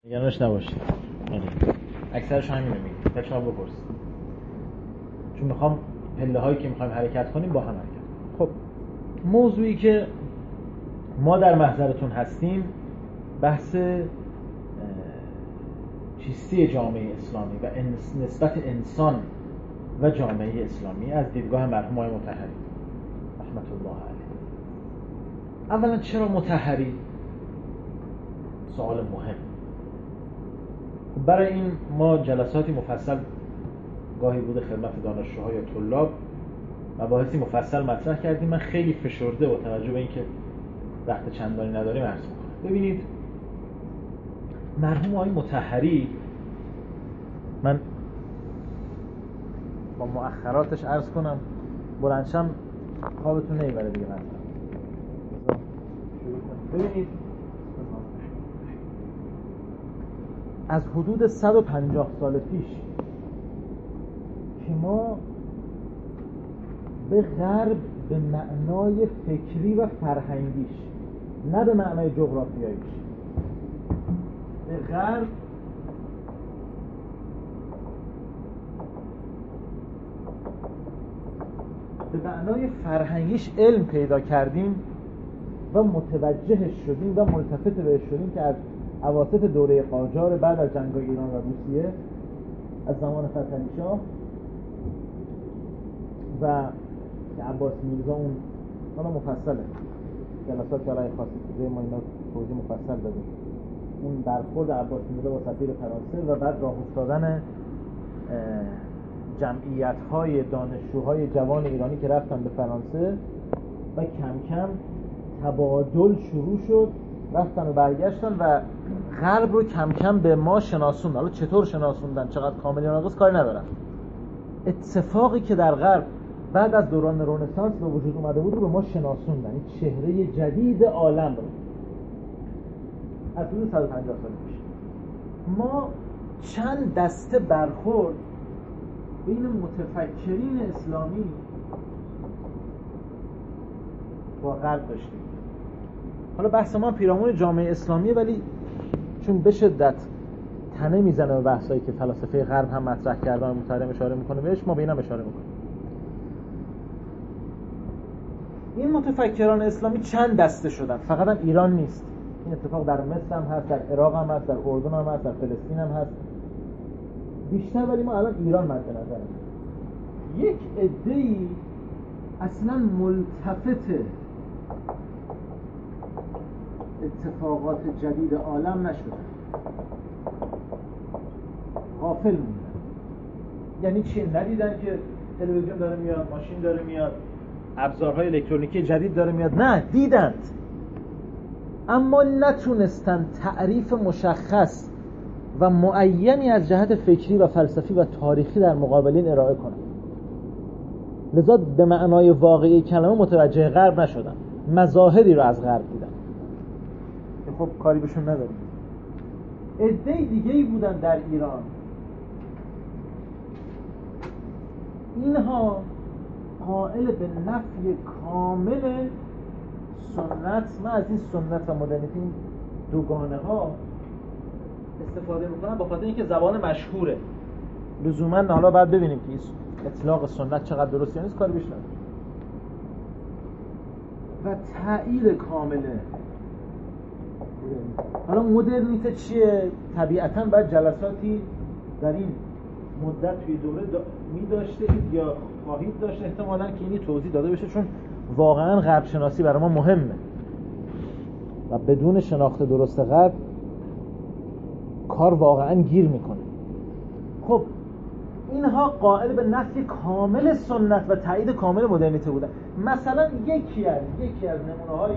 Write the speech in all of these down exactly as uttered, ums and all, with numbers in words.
نگرانش نباشید. اکثرش همین رو میگه. تا شما بپرسید. چون میخوام پله هایی که میخوایم حرکت کنیم با هم حرکت کنیم. خب موضوعی که ما در محضرتون هستیم بحث چیستی جامعه اسلامی و نسبت انسان و جامعه اسلامی از دیدگاه مرحوم آقای مطهری رحمت الله علیه. اولا چرا مطهری؟ سوال مهم. برای این ما جلساتی مفصل گاهی بوده خدمت دانشجوها یا طلاب مباحثی مفصل مطرح کردیم. من خیلی فشرده با توجه به اینکه وقت چندانی نداریم عرض می‌کنم. ببینید مرحوم آقای مطهری، من با مؤخراتش عرض کنم بلندشم خوابتون نمیبره دیگه. مثلا ببینید از حدود صد و پنجاه سال پیش که ما به غرب به معنای فکری و فرهنگیش، نه به معنای جغرافیاییش، به غرب به معنای فرهنگیش علم پیدا کردیم و متوجهش شدیم و ملتفت بهش شدیم که از اواسط دوره قاجار بعد از جنگ‌های ایران و روسیه از زمان فتحعلی شاه و که عباس میرزا اون حالا مفصله جلسات که علیه خاصی که ما اینا توضیح مفصل دادیم، اون برخورد عباس میرزا با سفیر فرانسه و بعد راه افتادن جمعیت‌های دانشجوهای جوان ایرانی که رفتن به فرانسه و کم کم تبادل شروع شد، رفتن و برگشتن و غرب رو کم کم به ما شناسوندن. حالا چطور شناسوندن، چقدر کامل یا ناقص کاری ندارم. اتفاقی که در غرب بعد از دوران رنسانس به وجود اومده بود رو به ما شناسوندن، این چهره جدید عالم رو از حدود صد و پنجاه سال پیش. ما چند دسته برخورد بین متفکرین اسلامی با غرب داشتیم. حالا بحث ما پیرامون جامعه اسلامیه، ولی چون به شدت تنه میزنه به بحثایی که فلاسفه غرب هم مطرح کردن و مطالعه اشاره میکنه بهش، ما به اینا اشاره میکنیم. این متفکران اسلامی چند دسته شدن، فقط هم ایران نیست. این اتفاق در مصر هم هست، در عراق هم هست، در اردن هم هست، در فلسطین هم هست بیشتر، ولی ما الان ایران مد نظرم. یک عده‌ای اصلا ملتفت اتفاقات جدید عالم نشدن، غافل موندن. یعنی چی؟ ندیدن که تلویزیون داره میاد، ماشین داره میاد، ابزارهای الکترونیکی جدید داره میاد؟ نه، دیدند، اما نتونستن تعریف مشخص و معینی از جهت فکری و فلسفی و تاریخی در مقابل این ارائه کنن. لذا به معنای واقعی کلمه متوجه غرب نشدن، مظاهری رو از غرب دیدن که خب کاری بهشون نداریم. عده دیگه‌ای بودن در ایران، اینها قائل به نفی کامل سنت. من از این سنت و مدرنیته این دوگانه ها استفاده میکنم با خاطر اینکه زبان مشهوره. لزوما حالا بعد ببینیم که اطلاق سنت چقدر درست یا نیست، کاری بهش نداریم. و تأیید کامله. حالا مدرنیته چیه؟ طبیعتاً باید جلساتی در این مدت توی دوره دا می داشته یا خواهید داشته احتمالاً که اینی توضیح داده بشه، چون واقعاً غرب شناسی برای ما مهمه و بدون شناخت درست غرب کار واقعاً گیر میکنه. خب اینها قائل به نفی کامل سنت و تایید کامل مدرنیته بودن. مثلا یکی از یکی از نمونه‌های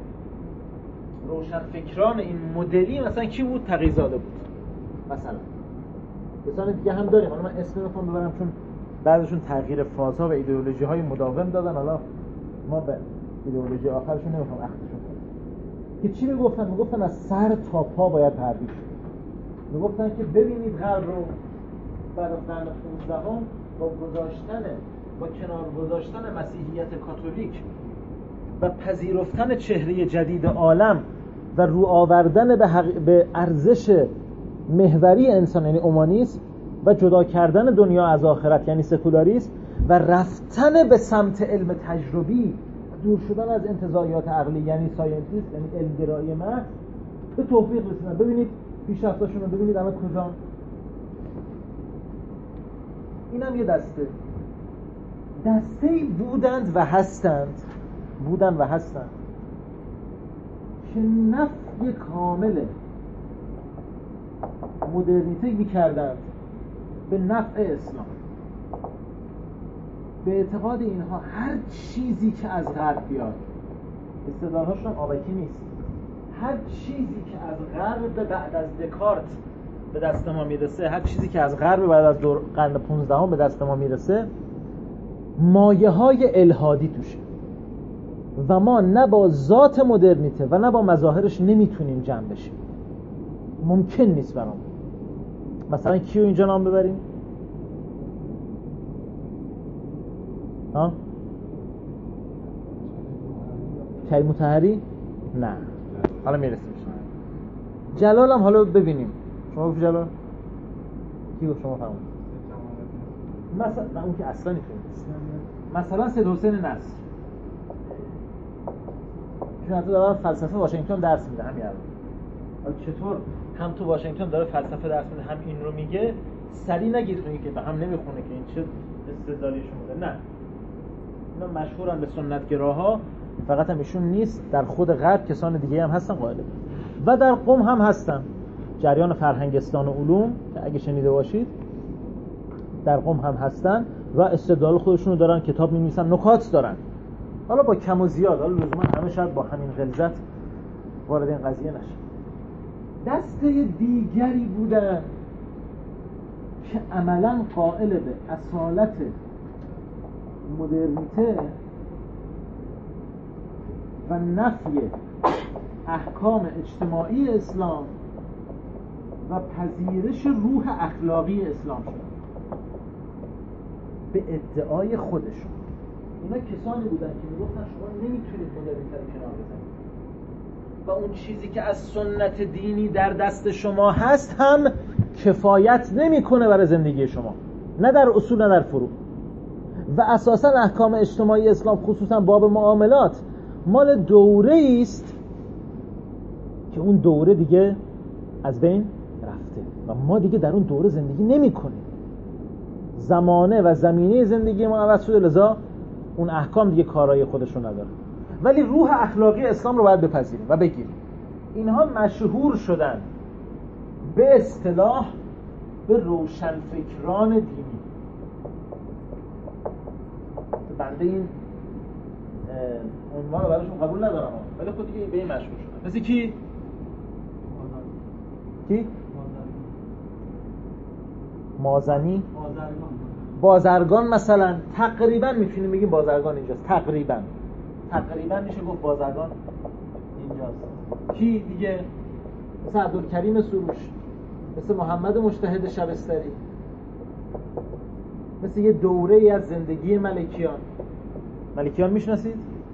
روشنفکران این مدلی مثلا کی بود؟ تقی‌زاده بود. مثلا مثلا دیگه هم داریم، حالا من اسم رو ببرم چون بعضیشون تغییر فازها و ایدئولوژی‌های مداوم دادن، حالا ما به ایدئولوژی آخرشون نمیخوام اختشون کنم. که چی میگفتن؟ میگفتن از سر تا پا باید تغییر شه. میگفتن که ببینید غرب رو بعد از قرن پانزدهم با گذاشتن با کنار گذاشتن مسیحیت کاتولیک و پذیرفتن چهره جدید عالم و رو آوردن به, حق... به ارزش محوری انسان یعنی اومانیسم و جدا کردن دنیا از آخرت یعنی سکولاریسم و رفتن به سمت علم تجربی، دور شدن از انتزاعیات عقلی یعنی ساینتیست یعنی علمگرایی محض، به توفیق رسیدن. ببینید پیشرفتاشون رو ببینید الان کجا. اینم یه دسته دسته‌ای بودند و هستند بودند و هستند که نفی کامل مدرنیته می‌کردند به نفع اسلام. به اعتقاد اینها هر چیزی که از غرب بیاد، استدلال‌هاشون هم آبکی نیست، هر چیزی که از غرب بعد از دکارت به دست ما میرسه، هر چیزی که از غرب بعد از دور قرن پانزدهم به دست ما میرسه، مایه‌های الحادی توشه و ما نه با ذات مدرنیته و نه با مظاهرش نمیتونیم جمع بشیم. ممکن نیست برام. مثلا کیو اینجا نام ببریم؟ ها؟ کی مطهری؟ نه. حالا میرسیم. جلال هم حالا ببینیم. شما گفت جلال؟ کی گفت شما فرمودید؟ مثلا نه اون که اصلا نیست. مثلا سید حسین نصر. چون حتی دارن فلسفه واشنگتن درس میده همین الان. حالا چطور هم تو واشنگتن داره فلسفه درس میده هم این رو میگه، سری نگید اون که به هم نمیخونه که این چه استدلالی شما. نه. اینا مشهورن به سنتگراها، فقط هم ایشون نیست، در خود غرب کسان دیگه هم هستن قائل و در قم هم هستن. جریان فرهنگستان و علوم که اگه شنیده باشید در قم هم هستن و استدلال خودشون رو دارن، کتاب می‌نویسن، نکات دارن. حالا با کم و زیاد، حالا لزوما همه شاید با همین غلظت وارد این قضیه نشه. دسته دیگری بودن که عملاً قائل به اصالت مدرنیته و نفی احکام اجتماعی اسلام و پذیرش روح اخلاقی اسلام شد به ادعای خودشون. اینا کسانی بودن که میگفتن شما نمیتونید مدرنیته رو کنار بزنید و اون چیزی که از سنت دینی در دست شما هست هم کفایت نمیکنه برای زندگی شما، نه در اصول نه در فروع. و اساسا احکام اجتماعی اسلام خصوصا باب معاملات مال دوره است که اون دوره دیگه از بین رفته و ما دیگه در اون دوره زندگی نمی کنیم. زمانه و زمینه زندگی ما عوض شده، لذا اون احکام دیگه کارای خودشون نداره. ولی روح اخلاقی اسلام رو باید بپذیریم و بگیریم. اینها مشهور شدن به اصطلاح به روشنفکران دینی. بنده این عنوان رو براشون قبول ندارم، ولی خود دیگه به این مشهور شدن. مثل کی؟ کی؟ مازنی؟ بازرگان مثلا. تقریبا میتونیم بگیم بازرگان اینجاست. تقریبا تقریبا میشه گفت بازرگان اینجاست. کی دیگه؟ مثل عبدالکریم سروش، مثل محمد مجتهد شبستری، مثل یه دوره ای از زندگی ملکیان. ملکیان میشناسید؟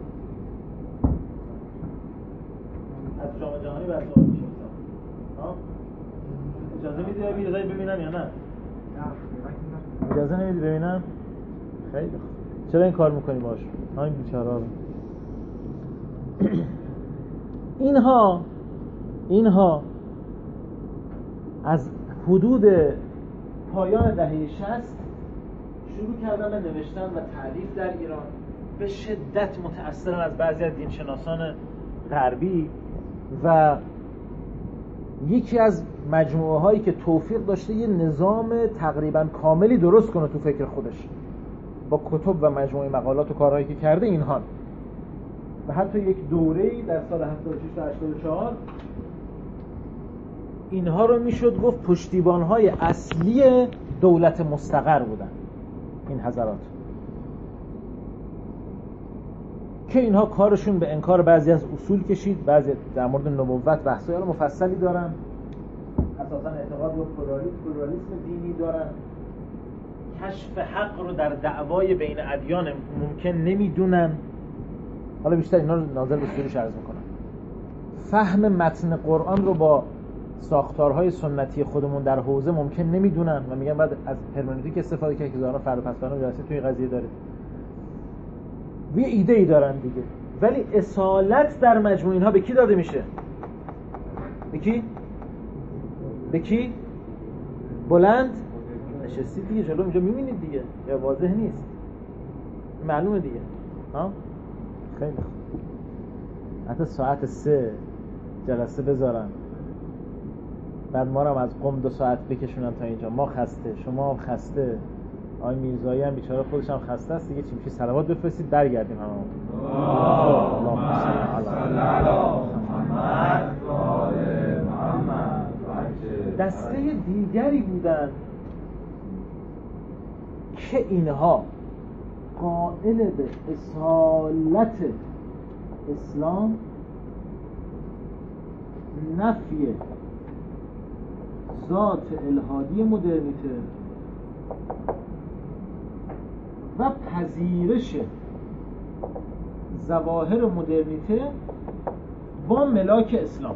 از جام جهانی بر سوال میشه. ها؟ اجازه میدی یا بیرزایی ببینم یا نه؟ اجازه نمیدی ببینم؟ خیلی خوب. چرا این کار میکنی باش؟ ها این بیچاره‌ها رو. اینها اینها از حدود پایان دهه شصت شروع کردن به نوشتن و تألیف در ایران. به شدت متأثرن از بعضی از دینشناسان غربی و یکی از مجموعه هایی که توفیق داشته یه نظام تقریبا کاملی درست کنه تو فکر خودش با کتب و مجموعه مقالات و کارهایی که کرده اینها. و حتی یک دوره‌ای در سال هفتاد و شش تا هشتاد و چهار اینها رو میشد گفت پشتیبان‌های اصلی دولت مستقر بودن این حضرات، که اینها کارشون به انکار بعضی از اصول کشید. بعضی در مورد نبوت بحث‌های مفصلی دارن، اساساً اعتقاد به پلورالیسم دینی دارن، کشف حق رو در دعوای بین ادیان ممکن نمیدونن. حالا بیشتر اینا رو ناظر به سروش عرض میکنم. فهم متن قرآن رو با ساختارهای سنتی خودمون در حوزه ممکن نمیدونن و میگن بعد از هرمنوتیک استفاده کرد که ظاهرا فرد و پس فردا جلسه توی قضیه داره. یه ایده ای دارن دیگه، ولی اصالت در مجموع اینها به کی داده میشه؟ به کی؟ به کی؟ بلند نشستید دیگه جلو اینجا میبینید دیگه، یا واضح نیست؟ معلومه دیگه. ها؟ خیلی خوب. حتی ساعت سه جلسه بذارن، بعد ما رو هم از قم دو ساعت بکشونن تا اینجا، ما خسته، شما هم خسته، آقای میرزایی هم بیچاره خودش هم خسته است دیگه، چی میشه صلوات بفرستید برگردیم همون. اللهم صل علی محمد و آل محمد. دسته دیگری بودن که اینها قائل به اصالت اسلام، نفی ذات الهادی مدرنیته و پذیرش ظواهر مدرنیته با ملاک اسلام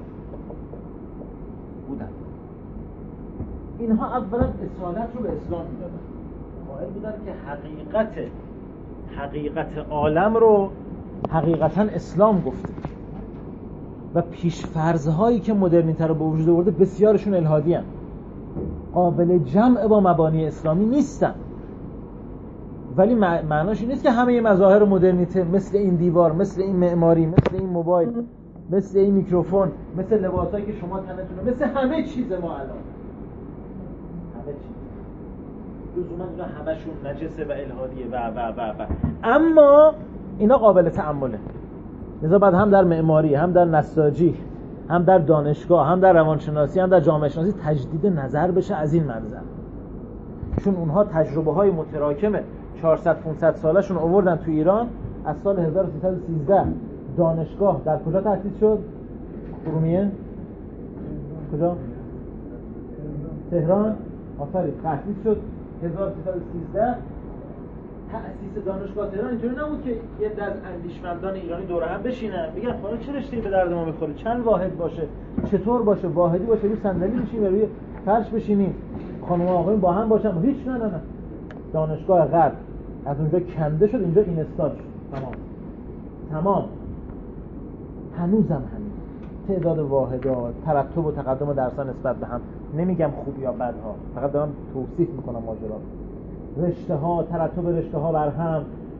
بودن. اینها اولا اصالت رو به اسلام میدادن، قائل بودن که حقیقت حقیقت عالم رو حقیقتا اسلام گفته و پیش‌فرض‌هایی که مدرنیته رو به وجود آورده بسیارشون الهادی هستند، قابل جمع با مبانی اسلامی نیستن. ولی معناش این نیست که همه مظاهر مدرنیته مثل این دیوار، مثل این معماری، مثل این موبایل، مثل این میکروفون، مثل لباسایی که شما تنتونه، مثل همه چیز ما الان همه چیز لزوما اینا همشون نجسه و الهادیه و و و و اما اینا قابل تأمله. لذا بعد هم در معماری، هم در نساجی، هم در دانشگاه، هم در روانشناسی، هم در جامعه شناسی تجدید نظر بشه از این منظر، چون اونها تجربه های متراکم چهارصد پانصد سالشون آوردن تو ایران. از سال هزار و سیصد و سیزده دانشگاه در کجا تأسیس شد؟ ارومیه؟ کجا؟ تهران؟ آفرین، تأسیس شد هزار و سیصد و سیزده. تأسیس دانشگاه تهران اینجوری نبود که یه دست اندیشمندان ایرانی دور هم بشینن بگن حالا چه رشته‌ای به درد ما میخوره، چند واحد باشه، چطور باشه، واحدی باشه، روی صندلی بشینیم و روی فرش بشینیم، خانم و آقایون با هم باشن. هیچ، نه نه نه. دانشگاه غرب از اونجا کنده شد، اینجا اینستال شد. تمام تمام. هنوزم همین تعداد واحدها، ترتب و تقدم درس‌ها نسبت به هم، نمیگم خوب یا بدها، فقط دارم توصیف میکنم ماجرا. رشته ها، ترتب رشته ها بر هم،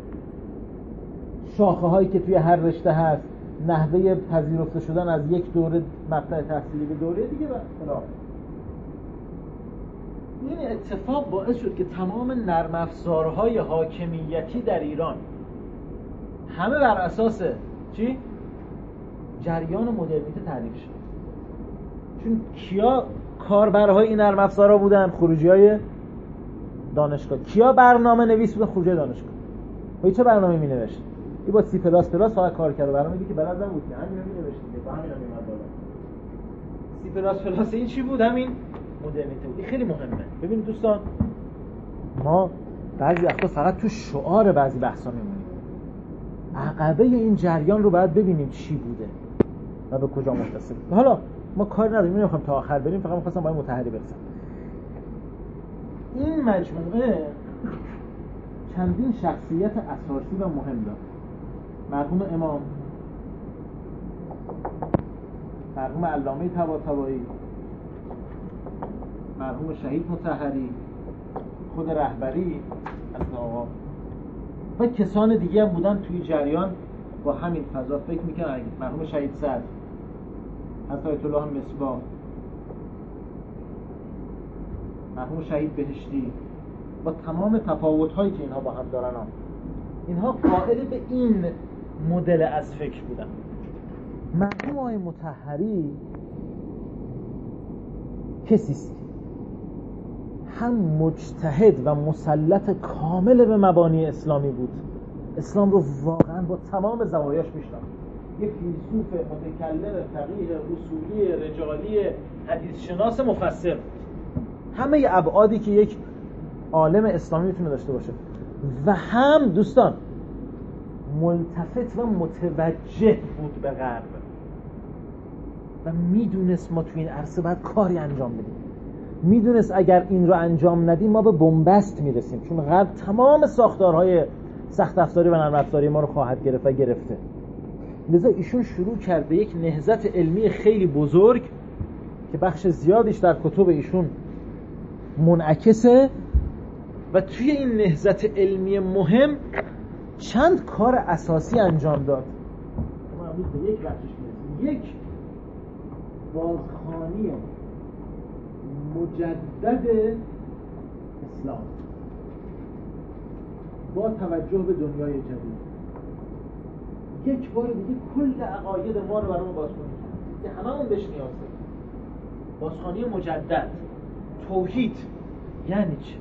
شاخه هایی که توی هر رشته هست، نحوه پذیرفته شدن از یک دوره مقطع تحصیلی به دوره دیگه و خلاف. این اتفاق باعث شد که تمام نرم افزارهای حاکمیتی در ایران همه بر اساس چی؟ جریان مدرنیته تعریف شد. چون کیا کاربرهای این نرم افزارها بودن؟ خروجی‌های دانشگاه. کیا برنامه نویس بودن؟ خروجی دانشگاه. و چه برنامه می نوشت؟ این با سی پلاس پلاس فقط کار کرده، برنامه‌ای که بلد نبود که همین رو می نوشت که با همین هم میومد بالا. سی پلاس پلاس این چی بود؟ همین مدرنیته بود. این خیلی مهمه. ببینید دوستان، ما بعضی وقتا فقط تو شعار بعضی بحثا میمونیم. عقبه این جریان رو باید ببینیم چی بوده و به کجا متصل. حالا ما کار نداریم، نمیخوام تا آخر بریم، فقط می‌خواستم با این متحری برسم. این مجموعه چندین شخصیت اساسی و مهم داره. مرحوم امام، مرحوم علامه طباطبایی، مرحوم شهید مطهری، خود رهبری از آقا و کسان دیگه هم بودن توی جریان با همین فضا فکر میکنن. مرحوم شهید صدر، حضرت آیت الله مصباح، مرحوم شهید بهشتی، با تمام تفاوت‌هایی که اینها با هم دارن، هم. اینها قائل به این مدل از فکر بودن. مرحوم آقای مطهری کسیست هم مجتهد و مسلط کامل به مبانی اسلامی بود، اسلام رو واقعا با تمام زوایاش میشناخت. یک فیلسوف متکلم فقیه اصولی رجالی حدیث شناس مفسر بود، همه ابعادی که یک عالم اسلامی میتونه داشته باشه. و هم دوستان ملتفت و متوجه بود به غرب. و میدونست ما توی این عرصه باید کاری انجام بدیم، میدونست اگر این رو انجام ندیم ما به بنبست میرسیم، چون غرب تمام ساختارهای سخت افزاری و نرم افزاری ما رو خواهد گرفت و گرفته. لذا ایشون شروع کرد به یک نهضت علمی خیلی بزرگ که بخش زیادیش در کتب ایشون منعکسه و توی این نهضت علمی مهم چند کار اساسی انجام داد. ما امروز به یک بخشش میرسیم. یک، بازخوانی مجدد اسلام با توجه به دنیای جدید. یک بار دیگه کل عقاید ما رو برامون بازخوانی کرد که هممون بهش نیاز داریم. بازخوانی مجدد. توحید یعنی چه؟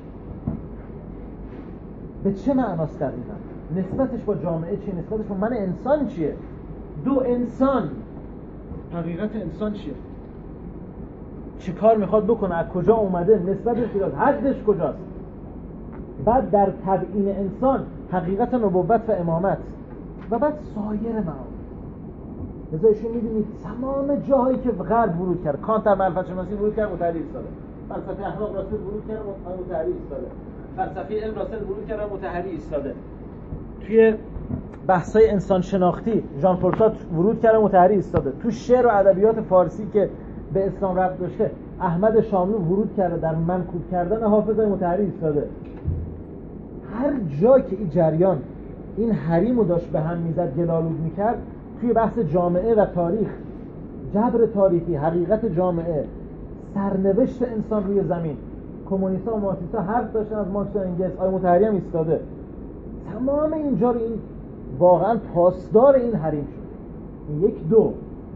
به چه معناست دقیقا؟ نسبتش با جامعه چیه؟ نسبتش با من انسان چیه؟ دو، انسان حقیقت انسان چیه؟ چه کار میخواد بکنه؟ از کجا اومده؟ نسبتش کجاست؟ حدش کجاست؟ بعد در تبیین انسان حقیقت نبوت و امامت و بعد سایر معانی. لذا ایشون میدونید تمام جاهایی که غرب ورود کرد، کانت در معرفت شناسی ورود کرد متحری ایستاده، فلسفه اخلاق راسل ورود کرد متحری ایستاده، فلسفه علم راسل ورود کرد متحری ایستاده، توی بحث‌های انسان شناختی ژان پل سارتر ورود کرد متحری ایستاده، تو شعر و ادبیات فارسی که به اسلام ربط داشته احمد شاملو ورود کرده در منکوب کردن حافظ متحری ایستاده. هر جا که این جریان این حریمو داشت به هم میزد، گلالود میکرد، توی بحث جامعه و تاریخ، جبر تاریخی، حقیقت جامعه، سرنوشت انسان روی زمین، کمونیست‌ها و مارکسیست‌ها حرف داشتن از مارکس و انگلس، آقای مطهری هم ایستاده. تمام اینجا رو این واقعا پاسدار این حریم شد. این یک. دو،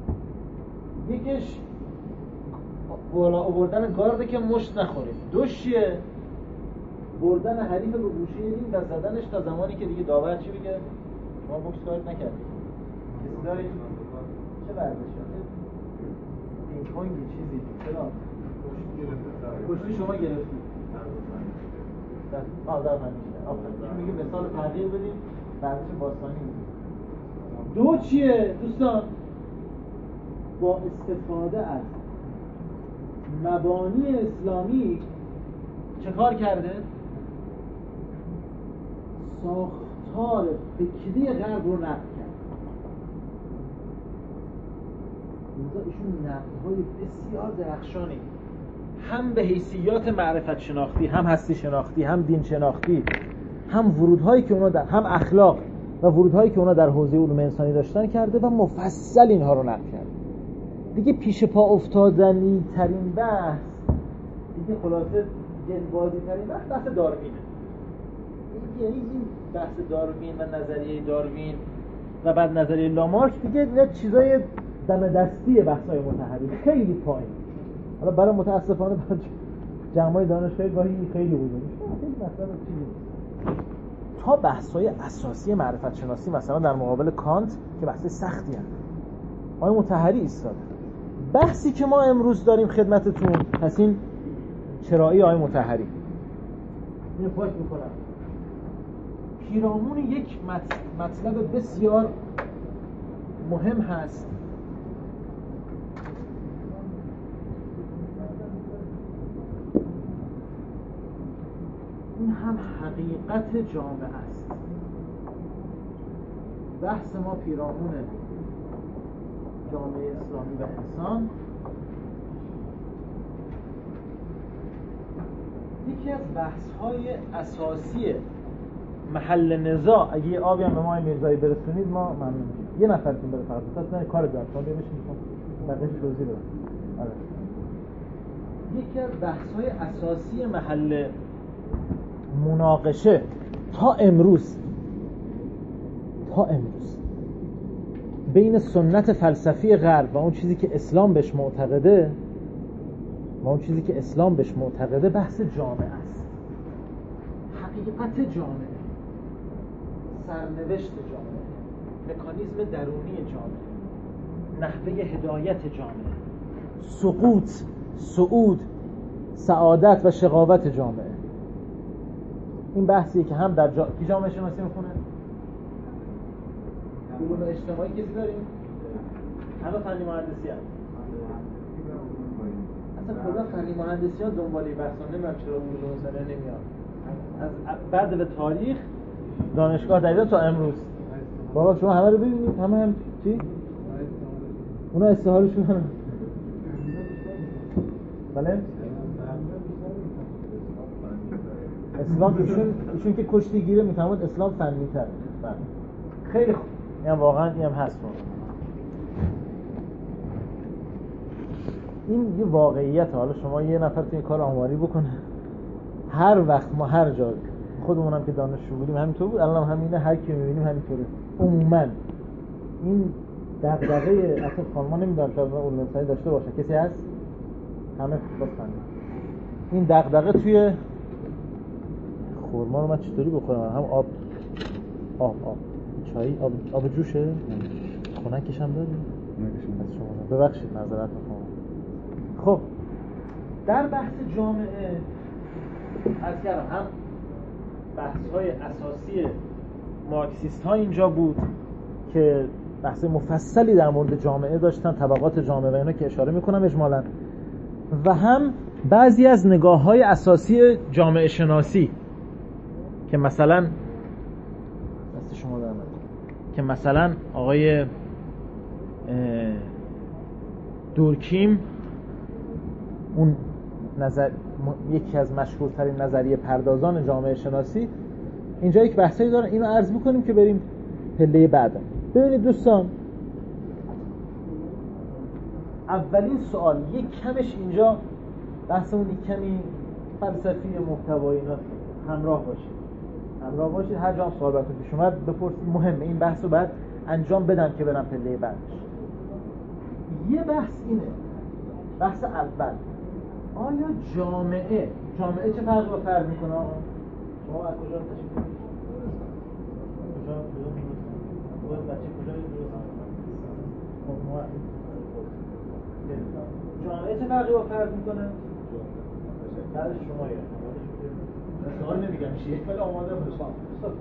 یکیش بالا آوردن گارده که مشت نخوره. دوش چیه؟ بردن حریف رو گوشه رینگ و زدنش تا زمانی که دیگه داور چی بگه؟ ما بوکس کارت نکردیم. کسی دارید؟ چه ورزشی؟ پینگ پونگی چیزی؟ چرا؟ کشتی شما گرفتید. آه در همیشه. آفرین. میگه مثال تغییر بدیم، ورزش باستانی میگیم. دو چیه دوستان؟ با استفاده از مبانی اسلامی چه کار کرده؟ ساختار فکری غرب رو نقد کرد. اینجا ایشون نقدهای بسیار درخشانی هم به حیثیات معرفت شناختی، هم هستی شناختی، هم دین شناختی، هم ورودهایی که اونا در هم اخلاق و ورودهایی که اونا در حوزه علوم انسانی داشتن کرده و مفصل اینها رو نقد کرده. دیگه پیش پا افتادنی ترین بحث، دیگه خلاصه جنبازی ترین بحث بحث داروینه. یعنی این بحث داروین و نظریه داروین و بعد نظریه لامارک دیگه نه چیزای دم دستی بحث‌های متحری، خیلی پایین. حالا برای متاسفانه برای جمعای دانشگاهی گاهی خیلی بوده. خیلی مثلا چیزی تا بحث‌های اساسی معرفت شناسی مثلا در مقابل کانت که بحث سختی هست. آقای مطهری ایستاده. بحثی که ما امروز داریم خدمتتون پس این چرایی آقای مطهری. اینو پاک می‌کنم. پیرامون یک مطلب بسیار مهم هست. این هم حقیقت جامعه است. بحث ما پیرامون جامعه اسلامی و انسان یکی از بحث‌های اساسی محل نزاع. اگه یه آبی هم به ما میرزایی برسونید ما ممنون میشیم. یه نفرتون بره فقط پس نه کار دارم شما ببینید بقیه‌اش توضیح بدم. آره. یکی از بحث‌های اساسی محل مناقشه تا امروز تا امروز بین سنت فلسفی غرب و اون چیزی که اسلام بهش معتقده و اون چیزی که اسلام بهش معتقده بحث جامعه است. حقیقت جامعه، سرنوشت جامعه، مکانیزم درونی جامعه، نحوه هدایت جامعه، سقوط، صعود، سعادت و شقاوت جامعه. این بحثیه که هم در جا... کی جامعه شناسی میخونه؟ علوم اجتماعی کسی داریم؟ همه فنی مهندسی هست. اصلا کلا فنی مهندسی ها دنبالی بحثا نمیدونم چرا علوم انسانی نمیاد. از بعد به تاریخ دانشگاه دبیرستان تا امروز بابا شما همه رو ببینید، همه هم چی؟ اونا استعاره‌شون هم بله؟ اسلام ایشون ایشون که کشتی گیره میفهمد اسلام فنی تر. بله خیلی خوب، این واقعا این هم هست. این یه واقعیت. حالا شما یه نفر توی کار آماری بکنه، هر وقت ما هر جا خودمون هم که دانشجو بودیم همینطور بود، الان هم همینه، هر کی می‌بینیم همینطوره. عموما این دغدغه اصلا خانم‌ها نمی‌دونم شاید علوم انسانی داشته باشه، کسی هست؟ همه باز فنی. این دغدغه توی خورما رو من چطوری بخورم؟ هم آب آب آب چای آب آب جوشه؟ خنکش هم داری؟ از شما ببخشید معذرت می‌خوام. خب در بحث جامعه از کردم هم بحث‌های اساسی مارکسیست‌ها اینجا بود که بحث مفصلی در مورد جامعه داشتن، طبقات جامعه و اینا که اشاره میکنم اجمالاً، و هم بعضی از نگاه‌های اساسی جامعه شناسی که مثلا دست شما در نظر که مثلا آقای دورکیم اون نظر یکی از مشهورترین نظریه پردازان جامعه شناسی، اینجا یک بحثی دارن، اینو عرض می‌کنیم که بریم پله بعد. ببینید دوستان، اولین سوال یک کمش اینجا بحثمون یک کمی فلسفی محتوایی اینا همراه باشید همراه باشید هر جا هم سوال براتون پیش اومد بپرسید، مهمه این بحثو بعد انجام بدم که برم پله بعدش. یه بحث اینه، بحث اول، آیا جامعه جامعه چه فرقی با فرد میکنه؟ شما از کجا تشکیل میدید؟ کجا کجا بچه کجا جامعه چه فرقی با فرد میکنه؟ درش شما یه سوال نمیگم چیه ولی آماده باشم.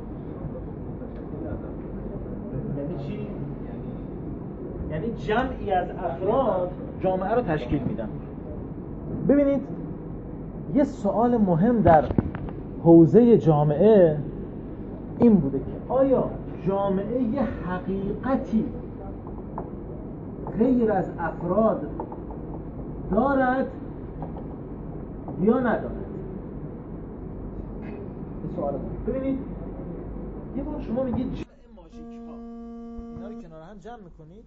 یعنی چی؟ یعنی جمعی از افراد جامعه رو تشکیل میدن. ببینید یه سوال مهم در حوزه جامعه این بوده که آیا جامعه یه حقیقتی غیر از افراد دارد یا ندارد؟ این سوال ببینید، یه بار شما میگید جمع ماژیک ها، اینا رو کنار هم جمع میکنید،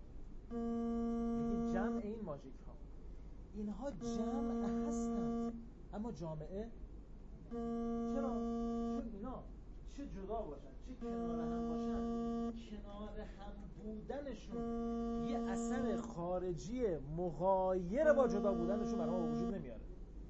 میگید جمع این ماژیک ها، اینها جمع هستند اما جامعه چرا؟ چون اینا چه جدا باشن چه کنار هم باشن، کنار هم بودنشون یه اثر خارجی مغایر با جدا بودنشون برای ما وجود نمیاره.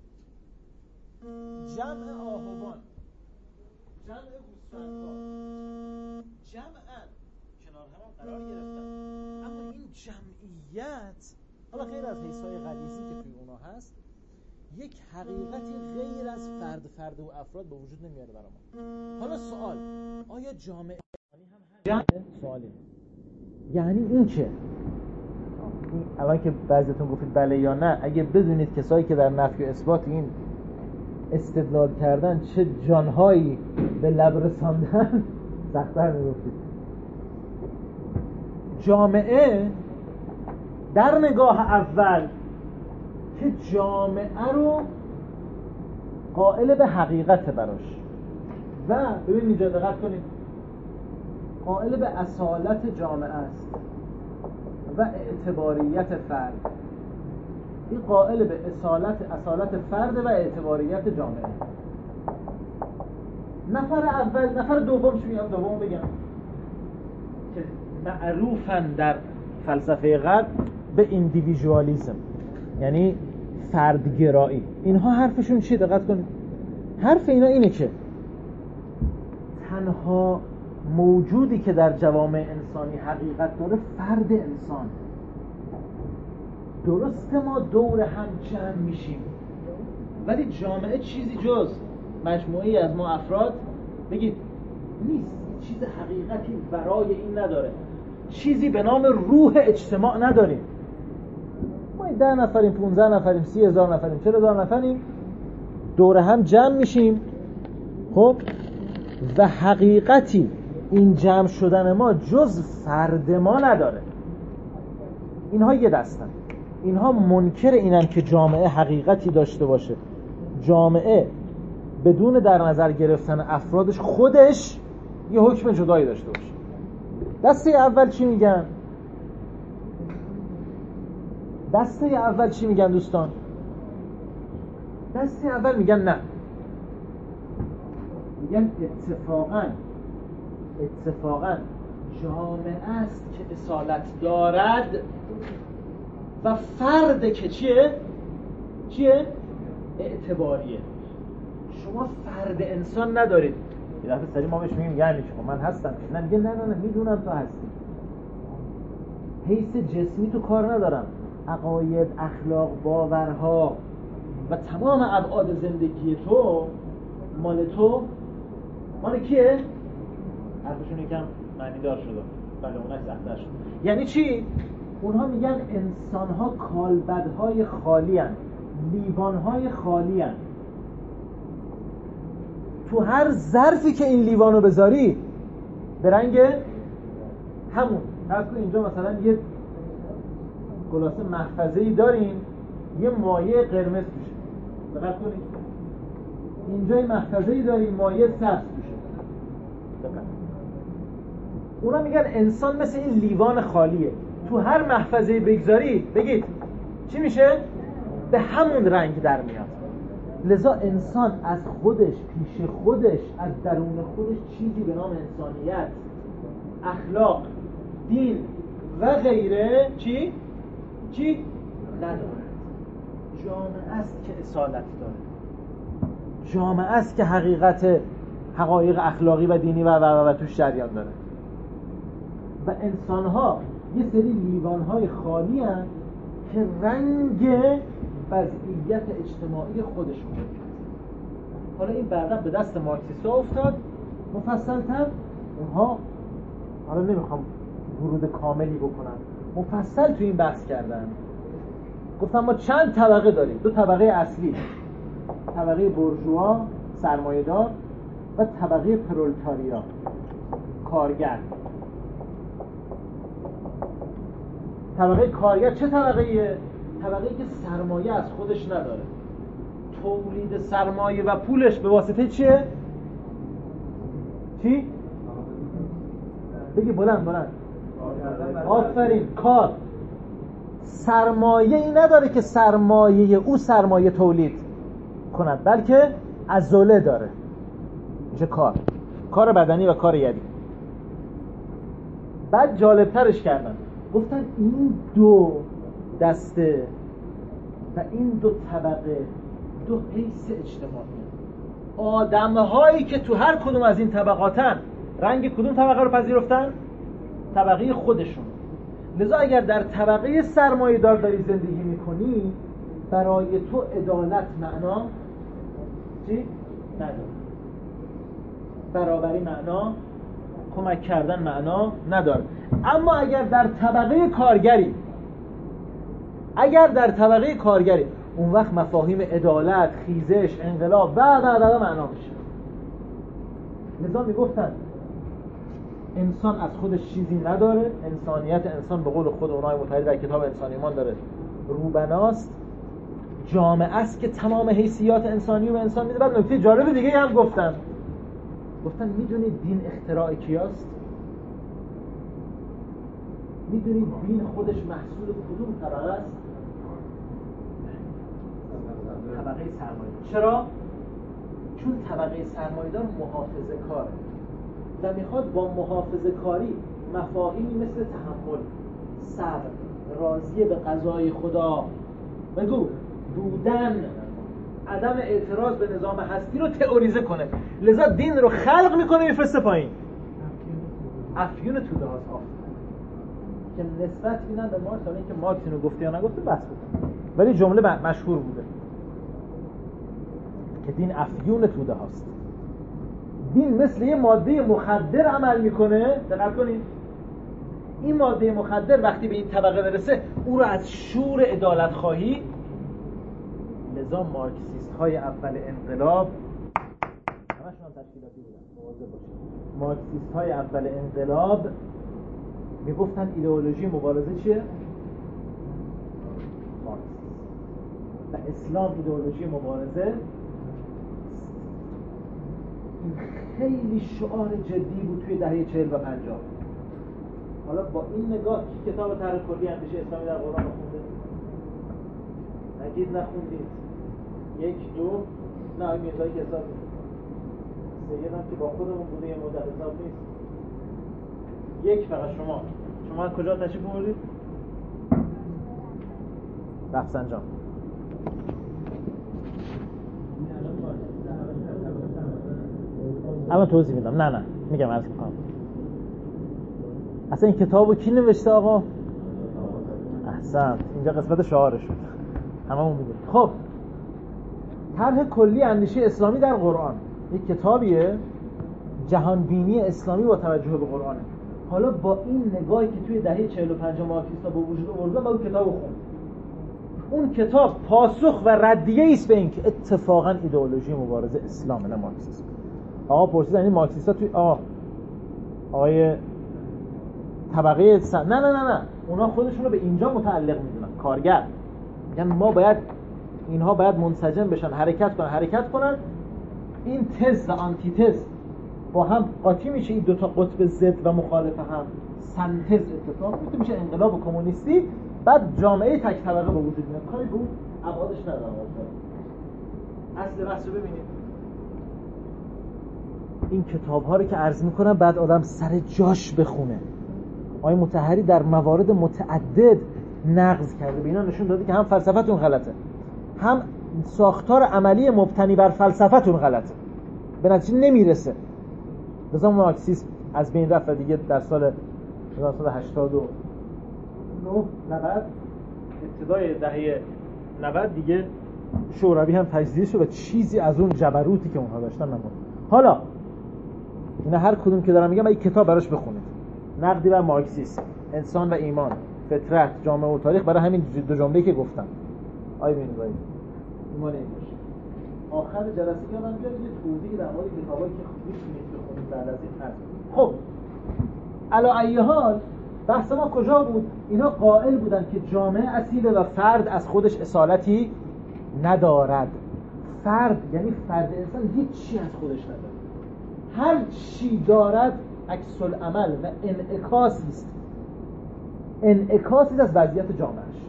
جمع آهوان، جمع گوسفندها جمعاً کنار هم قرار گرفتن، اما این جمعیت حالا غیر از حیث‌های غریزی که توی اونا هست یک حقیقتی غیر از فرد فرد و افراد به وجود نمیاره برای ما. حالا سوال، آیا جامعه جمع؟ سوالی یعنی این که الان که بعضیتون گفتید بله یا نه، اگه بدونید کسایی که در نفی و اثبات این استدلال کردن چه جانهایی به لب رساندن سخت‌تر میگفتید. جامعه در نگاه اول که جامعه رو قائل به حقیقت براش و ببینید اینجا دقت کنید، قائل به اصالت جامعه است و اعتباریت فرد. این قائل به اصالت اصالت فرد و اعتباریت جامعه. نفر اول، نفر دوم چی میگم؟ دوم بگم که معروفن در فلسفه غرب به ایندیویژوالیسم، یعنی فردگرایی. اینها حرفشون چیه؟ دقت کنید، حرف اینا اینه که تنها موجودی که در جوامع انسانی حقیقت داره فرد انسان. درسته ما دور هم جمع میشیم ولی جامعه چیزی جز مجموعی از ما افراد بگید نیست، چیز حقیقتی برای این نداره، چیزی به نام روح اجتماع نداریم. ما ده نفریم، پونزده نفریم، سی هزار نفریم، چهل هزار نفریم، دور هم جمع میشیم. خب و حقیقتی این جمع شدن ما جز فرد ما نداره. اینها یه دستن، اینها منکر اینن که جامعه حقیقتی داشته باشه، جامعه بدون در نظر گرفتن افرادش خودش یه حکم جدایی داشته باشه. دسته اول چی میگن؟ دسته اول چی میگن دوستان؟ دسته اول میگن نه، میگن اتفاقا اتفاقا جامعه است که اصالت دارد و فرد که چیه؟ چیه؟ اعتباریه. شما فرد انسان ندارید. یه دفعه سری ما بهش میگیم یعنی شما من هستم، نه میگه نه نه نه میدونم تو هستی، حیث جسمی تو کار ندارم، عقاید، اخلاق، باورها و تمام ابعاد زندگی تو مال تو مال کیه؟ حرفشون یکم معنی دار شده، بله اونش سخت‌تر شد. یعنی چی؟ اونها میگن انسان‌ها کالبدهای خالی هن، لیوان‌های خالی هن. تو هر ظرفی که این لیوانو بذاری به رنگ همون، هر تو اینجا مثلا یه گلاسه محفظه‌ای داریم، یه مایع قرمز توشه، دقت کنید اینجا یه محفظه‌ای داریم مایع سبز توشه. اونا میگن انسان مثل این لیوان خالیه، تو هر محفظه‌ای بگذاری بگید چی میشه؟ به همون رنگ در میاد. لذا انسان از خودش، پیش خودش، از درون خودش چیزی به نام انسانیت، اخلاق، دین و غیره چی؟ چی؟ نداره. جامعه است که اصالت داره، جامعه است که حقیقت حقایق اخلاقی و دینی و و و, و توش جریان داره و انسان‌ها یه سری لیوان‌های خالی هستند که رنگ وضعیت اجتماعی خودشون میاد. حالا این بعدا به دست مارکسیستا افتاد مفصل‌تر. اونها حالا نمیخوام ورود کاملی بکنم، مفصل تو این بحث کردن. گفتم ما چند طبقه داریم، دو طبقه اصلی، طبقه بورژوا سرمایه‌دار و طبقه پرولتاریا کارگر. طبقه کارگر چه طبقه‌ایه؟ طبقه‌ای که سرمایه از خودش نداره، تولید سرمایه و پولش به واسطه چیه؟ چی؟ بگی بلند بلند. آفرین، کار. سرمایه ای نداره که سرمایه او سرمایه تولید کند، بلکه عضله داره، میشه کار، کار بدنی و کار یدی. بعد جالبترش کردن، گفتن این دو دسته و این دو طبقه دو حیث اجتماعی، آدم‌هایی که تو هر کدوم از این طبقاتن رنگ کدوم طبقه رو پذیرفتن؟ طبقه خودشون. لذا اگر در طبقه سرمایه دار داری زندگی میکنی، برای تو عدالت معنا چی؟ نداره، برابری معنا، کمک کردن معنا نداره. اما اگر در طبقه کارگری اگر در طبقه کارگری اون وقت مفاهیم عدالت، خیزش، انقلاب و و و معنا میشه. لذا میگفتن انسان از خودش چیزی نداره، انسانیت انسان به قول خود اونای متحد در کتاب انسان ایمان داره روبناست، جامعه است که تمام حیثیات انسانی و انسان میده. بعد نکته جالب دیگه هم گفتن، گفتن میدونید دین اختراع کیاست؟ میدونید دین خودش محصول کدوم طبقه است؟ طبقه سرمایه‌دار. چرا؟ چون طبقه سرمایه‌دار محافظه کاره و میخواد با محافظه کاری مفاهیمی مثل تحمل، صبر، راضی به قضای خدا، بگو بودن، عدم اعتراض به نظام هستی رو تئوریزه کنه. لذا دین رو خلق میکنه میفرسته پایین. افیون توده هاست که نسبت اینن به مارکس، حالا اینکه مارکس اینو گفته یا نگفته بس بکنه، ولی جمله مشهور بوده که دین افیون توده هاست. دین مثل یه ماده مخدر عمل میکنه. دقت کنید این ماده مخدر وقتی به این طبقه برسه او رو از شور عدالت خواهی، لذا مارکسیست های اول انقلاب همشون تشکیلاتی بودن، مواظب باشید. مارکسیست های اول انقلاب میگفتن ایدئولوژی مبارزه چیه؟ مارکسیسم. و اسلام ایدئولوژی مبارزه. این خیلی شعار جدی بود توی دهه چهل و پنجاه. حالا با این نگاه کی کتاب طرح کلی اندیشه اسلامی در قرآن خونده؟ نگید نخوندید. یک دو نه این میزایی که حساب نیست. سید هم که با خودمون بوده یه مدت حساب نیست. یک فقط شما شما از کجا تشریف بردید؟ رفسنجان. الان توضیح میدم. نه نه میگم عرض میکنم. اصلا این کتابو کی نوشته آقا؟ احسن. اینجا قسمت شعارش شد. هممون میدونیم. خب طرح کلی اندیشه اسلامی در قرآن یک کتابیه جهانبینی اسلامی با توجه به قرآنه. حالا با این نگاهی که توی دهه چهل و پنج مارکسیست‌ها به وجود آوردن با اون کتابو خوند. اون کتاب پاسخ و ردیه است به اینکه اتفاقا ایدئولوژی مبارزه اسلام نه مارکسیسم. آقا پرسیدن این مارکسیست‌ها توی آقا آقای طبقه س... نه نه نه نه اونا خودشون رو به اینجا متعلق میدونن، کارگر. یعنی ما باید اینها باید منسجم بشن، حرکت کنن حرکت کنن این تز و آنتی تز با هم قاطی میشه، این دوتا قطب ضد و مخالف هم سنتز اتفاق میفته، میشه انقلاب کمونیستی. بعد جامعه تک طبقه به وجود میاد. کاری بود ابعادش ندارم. اصل بحث رو ببینید. این کتاب ها رو که عرض میکنم بعد آدم سر جاش بخونه. آقای مطهری در موارد متعدد نقض کرده، به اینا نشون داده که هم فلسفتون غلطه، هم ساختار عملی مبتنی بر فلسفتون غلطه، به نتیجه نمیرسه. لذا مارکسیسم از بین رفت و دیگه در سال هشتاد و نه نود ابتدای دهه نود دیگه شوروی هم تجزیه شد و چیزی از اون جبروتی که اونها داشتن نموند. حالا اینا هر کدوم که دارم میگم این کتاب براش بخونید. نقدی بر مارکسیسم، انسان و ایمان، فطرت، جامعه و تاریخ، برای همین دو جمله‌ای که گفتم. آی بینوایی ایمان این باشه. آخر جلسه که من بیاد یه توضیحی در مورد کتابایی که میتونید بخونید بعد از این هست. خب علی ای حال بحث ما کجا بود؟ اینا قائل بودن که جامعه اصیله و فرد از خودش اصالتی ندارد. فرد یعنی فرد انسان هیچ چی از خودش نداره. هر چی دارد عکس العمل و انعکاسی است. انعکاسی از وضعیت جامعهش.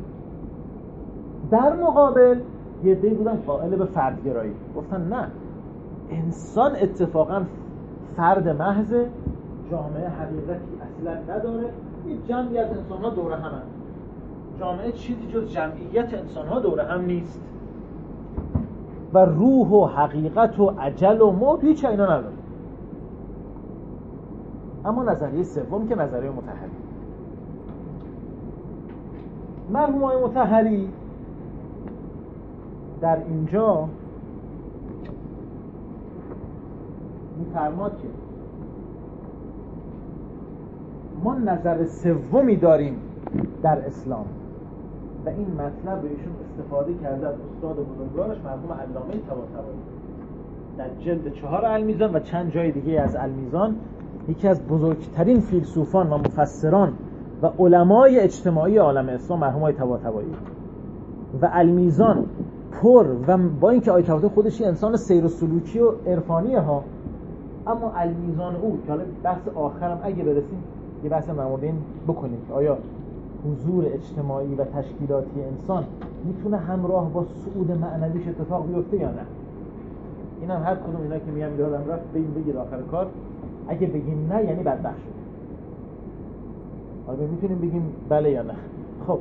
در مقابل یه عده‌ای بودن قائل به فردگرایی. گفتن نه، انسان اتفاقا فرد محض، جامعه حقیقتی اصلا نداره، یه جمعی از انسان‌ها دور همن. جامعه چیزی جز جمعیت انسان‌ها دور هم نیست و روح و حقیقت و اجل و موت هیچ اینا نداره. اما نظریه سوم که نظریه مطهری، مرحوم آقای مطهری در اینجا می‌فرماد که ما نظر سومی داریم در اسلام و این مطلب رو ایشون استفاده کرده از استاد بزرگوارش مرحوم علامه طباطبایی در جلد چهار المیزان و چند جای دیگه از المیزان. یکی از بزرگترین فیلسوفان و مفسران و علمای اجتماعی عالم اسلام مرحوم آقای طباطبایی و المیزان پر و با اینکه آقای طباطبایی خودش انسان سیر و سلوکی و عرفانیه ها، اما المیزان او که حالا بحث آخرم اگه برسیم یه بحث در مورد این بکنیم که آیا حضور اجتماعی و تشکیلاتی انسان میتونه همراه با صعود معنویش اتفاق بیفته یا نه. این هم هر کدوم اینا که میگم یادم رفت بگیم بگید آخر کار. اگه بگیم نه یعنی بدبخت شد. آیا میتونیم بگیم بله یا نه؟ خب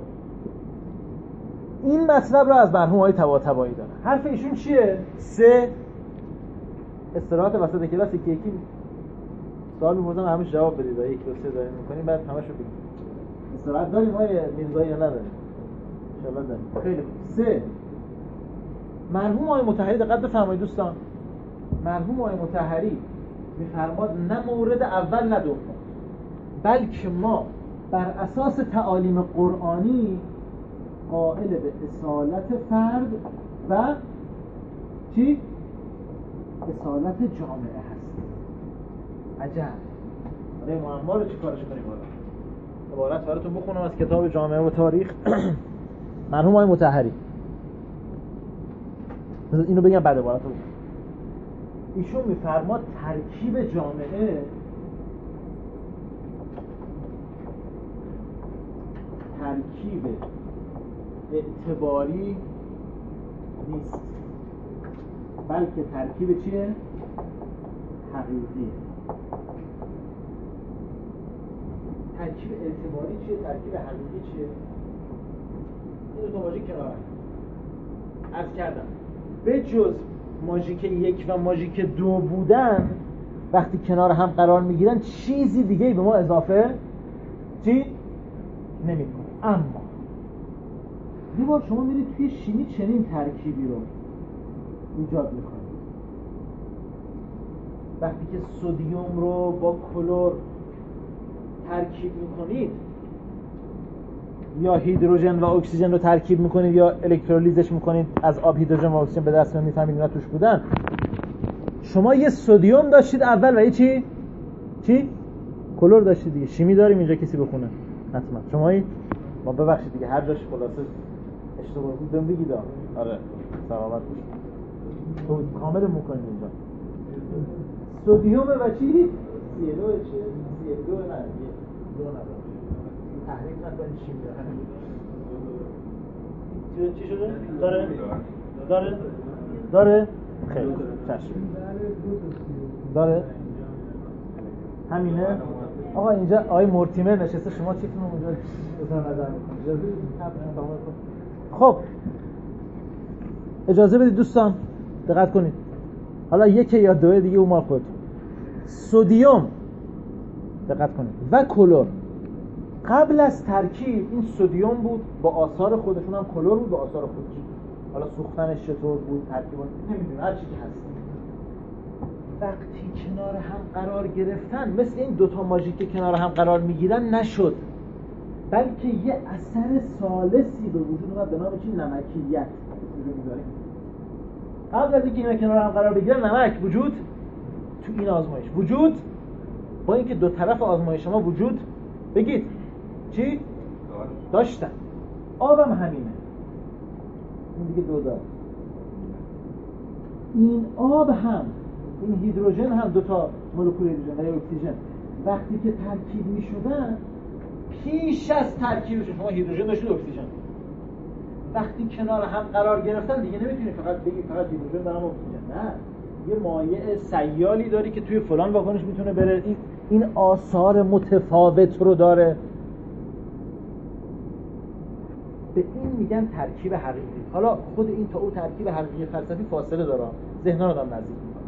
این مطلب رو از مرحوم آقای طباطبایی داره. حرف ایشون چیه؟ سه استراحت وسط کلاس یکی یکی سوال می‌پرسن همش جواب بدید. یک دو سه داریم می‌کنیم بعد همشو بگید. استراحت داریم آقای میرزایی یا نداریم؟ ان شاءالله داریم. خیلی خوب. سه مرحوم آقای مطهری دقت بفرمایید دوستان. مرحوم آقای مطهری می‌فرماد نه مورد اول نه دوم، بلکه ما بر اساس تعالیم قرآنی قائل به اصالت فرد و چی؟ اصالت جامعه هست. عجب. آره معما رو چی کارش کنیم حالا؟ عبارت براتون بخونم از کتاب جامعه و تاریخ مرحوم آقای مطهری. اینو بگم بعد عبارت رو. ایشون میفرماد ترکیب جامعه ترکیب اعتباری نیست، بلکه ترکیب چیه؟ حقیقی. ترکیب اعتباری چیه؟ ترکیب حقیقی چیه؟ این دو تا ماژیک کنار هم عرض کردم به جز ماژیک یک و ماژیک دو بودن وقتی کنار هم قرار میگیرن چیزی دیگه به ما اضافه چی؟ نمیکنه. اما یه بار شما میرید توی شیمی چنین ترکیبی رو ایجاد میکنید. وقتی که سدیم رو با کلور ترکیب میکنید یا هیدروژن و اکسیژن رو ترکیب میکنید یا الکترولیزش میکنید، از آب هیدروژن و اکسیژن به دست میاد، میفهمید اینا توش بودن. شما یه سدیم داشتید اول و یه چی؟ چی؟ کلور داشتید دیگه. شیمی داریم اینجا کسی بخونه حتما. شما ما ببخشید دیگه هر جاش خلاصه اشتباه بود بهم بگید. آره سلامت باشید. تو کامل میکنید اینجا. سدیم و چی؟ سی ال او چه؟ سی ال دو نه دو نداره. تحریک نکنید شیمی داره. چی شده؟ داره؟ داره؟ داره؟ خیلی چشم. داره؟ همینه؟ آقا اینجا آقای مورتیمر نشسته، شما چیتون اونجا اظهار نظر میکنید. خب اجازه بدید دوستان دقت کنید. حالا یک یا دو دیگه اون مال خودتون. سدیم دقت کنید و کلور قبل از ترکیب این سدیم بود با آثار خودشون، هم کلور بود با آثار خودش. حالا سوختنش چطور بود، ترکیبش نمیدونم، هر چی که هست. وقتی کنار هم قرار گرفتن مثل این دوتا ماژیک که کنار هم قرار میگیرن نشد، بلکه یه اثر ثالثی به وجود اومد به نام چی؟ نمکیت وجود می‌ذاره. قبل از اینکه اینا کنار هم قرار بگیرن نمک وجود تو این آزمایش وجود، با اینکه دو طرف آزمایش ما وجود بگید چی؟ داشتن. آبم همینه. این دیگه دو دار. این آب هم، این هیدروژن هم دو تا مولکول هیدروژن و اکسیژن وقتی که ترکیب می‌شدن، پیش از ترکیبشون شما هیدروژن داشتید اکسیژن، وقتی کنار هم قرار گرفتن دیگه نمیتونی فقط بگی فقط هیدروژن دارم اکسیژن. نه، یه مایع سیالی داری که توی فلان واکنش میتونه بره. این این آثار متفاوت رو داره. به این میگن ترکیب حقیقی. حالا خود این تا او ترکیب حقیقی فلسفی فاصله داره، ذهن‌ها رو آدم نزدیک می‌کنه.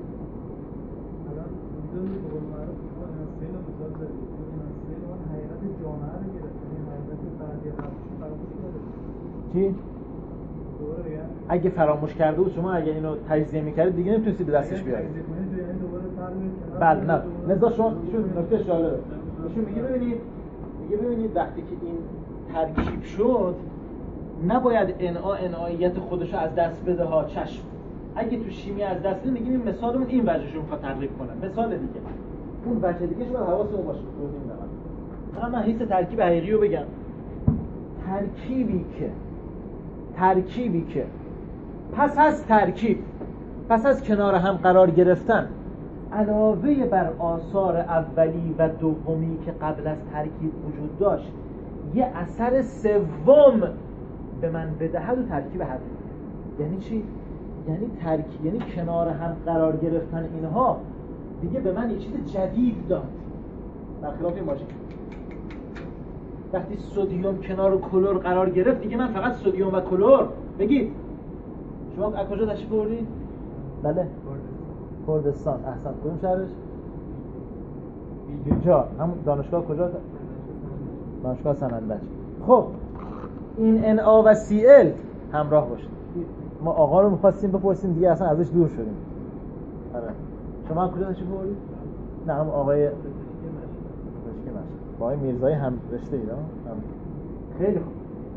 چی؟ اگه فراموش کرده بود شما، اگه اینو تجزیه می‌کردید دیگه نمی‌تونستید به دستش بیارید. بله نه نزا شما چون نکته جالبه ایشون میگه ببینید میگه ببینید وقتی که این ترکیب شد نباید انعا انعاییت خودشو از دست بده ها. چشم اگه تو شیمی از دست بده میگیم این مثالمون این وجهشو میخواد تقریب کنه. مثال دیگه اون وجه دیگه شما حواسمون باشه. من من حیث ترکیب حقیقی رو بگم. ترکیبی که ترکیبی که پس از ترکیب پس از کنار هم قرار گرفتن علاوه بر آثار اولی و دومی که قبل از ترکیب وجود داشت یه اثر سوم به من بدهد و ترکیب حقیقی. یعنی چی؟ یعنی ترکیب یعنی کنار هم قرار گرفتن اینها دیگه به من یه چیز جدید داد، برخلاف این ماژیک. وقتی سدیم کنار کلور قرار گرفت دیگه من فقط سدیم و کلور بگید. شما از کجا تشریف بردید؟ بله کردستان. احسن. کدوم شهرش؟ اینجا هم دانشگاه کجا؟ دانشگاه سنندج. خب این ان ا و سی ال همراه باشید. ما آقا رو می‌خواستیم بپرسیم دیگه اصلا ازش دور شدیم. آره شما از کجا تشریف بردید؟ نه هم آقای با آقای میرزایی هم رشته اینا هم. خیلی خوب.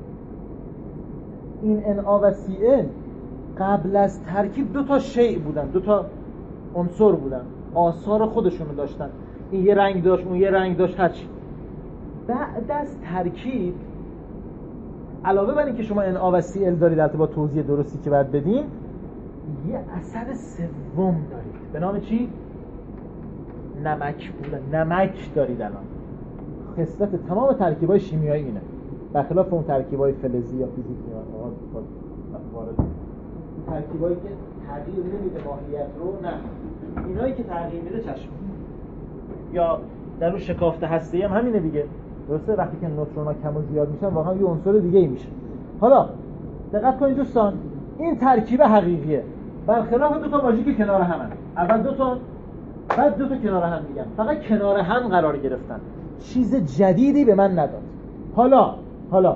این ان آ و سی ال قبل از ترکیب دو تا شیء بودن، دو تا عنصر بودن، آثار خودشونو داشتن. این یه رنگ داشت، اون یه رنگ داشت، هرچی. بعد از ترکیب علاوه بر این که شما ان آ و سی ال دارید البته با توضیح درستی که باید بدیم، یه اثر سوم دارید به نام چی؟ نمک بودن. نمک دارید الان. خصلت تمام ترکیب‌های شیمیایی اینه، برخلاف اون ترکیب‌های فلزی یا فیزیکی وارد ترکیبایی که تغییر نمیده ماهیت رو، نه اینایی که تغییر میده چشم یا در اون شکافت هسته‌ای هم همینه دیگه، درسته؟ وقتی که نوترون‌ها کم و زیاد میشن واقعا یه عنصر دیگه‌ای میشه. حالا دقت کنید دوستان، این ترکیب حقیقیه برخلاف دو تا ماژیک که کنار همن. اول دو تا بعد دو تا کنار هم میگن، فقط کنار هم قرار گرفتن، چیز جدیدی به من نداد. حالا حالا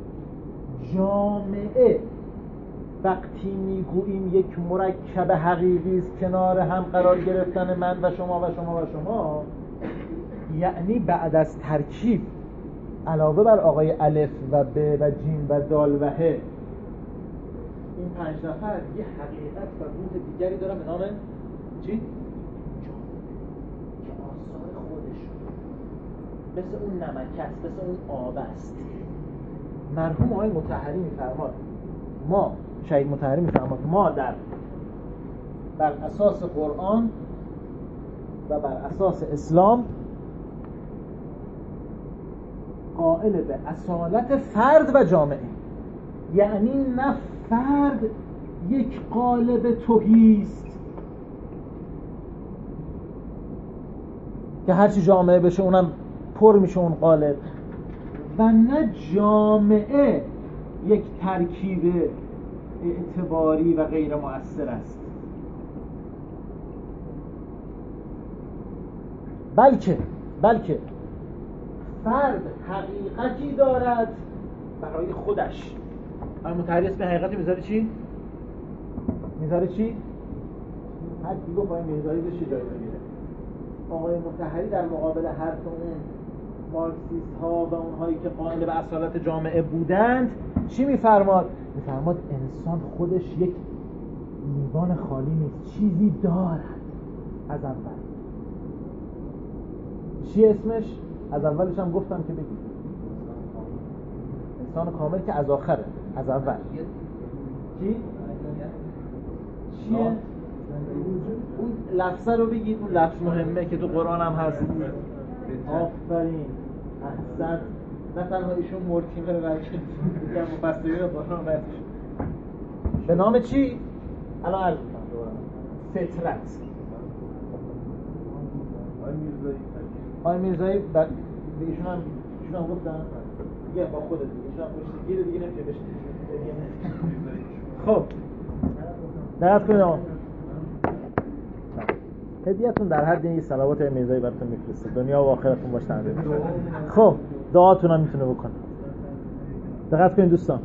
جامعه وقتی میگوییم یک مرکب حقیقی است کنار هم قرار گرفتن من و شما و شما و شما، یعنی بعد از ترکیب علاوه بر آقای الف و ب و جیم و دال و ه، این پنج نفر یه حقیقت و روح دیگری دارن به نام چی؟ که آثار خودشون مثل اون نمک است، مثل اون آب است. مرحوم آقای مطهری میفرماد، ما شهید مطهری میفرماد ما در بر اساس قرآن و بر اساس اسلام قائل به اصالت فرد و جامعه، یعنی نه فرد یک قالب تهی است که هرچی جامعه بشه اونم پر میشه اون قالب، و نه جامعه یک ترکیب اعتباری و غیر مؤثر است، بلکه بلکه فرد حقیقتی دارد برای خودش. اما متحری اسم حقیقتی میذاره چی؟ میذاره چی؟ هر کی گفت باید میذاری بشه جایی بگیره. آقای مطهری در مقابل حرف اون مارکسیست ها و اونهایی که قائل به اصالت جامعه بودند چی میفرماد؟ میفرماد انسان خودش یک لیوان خالی نیست، چیزی دارد از اول. چی اسمش؟ از اولش هم گفتم که بگید انسان کامل که از آخره، از اول. چی؟ چیه؟ اون لفظه رو بگید، اون لفظ مهمه که تو قرآن هم هست. آفرین، احسن. نه تنها ایشون مرتیمه رو بلکه دیگر مفسرین قرآن بهتش به نام چی؟ الان عرض میکنم دوباره فطرت. آقای میرزایی بعد ایشون هم ایشون هم گفتن دیگه با خودت دیگه ایشون هم پشت گیر دیگه نمیشه بشه. خب دقت کنید آقا، هدیه‌تون در حد این صلوات میرزایی براتون میفرسته، دنیا و آخرتون باشه تعبیر. خب دعاتون هم میتونه بکنه. دقت کنید دوستان،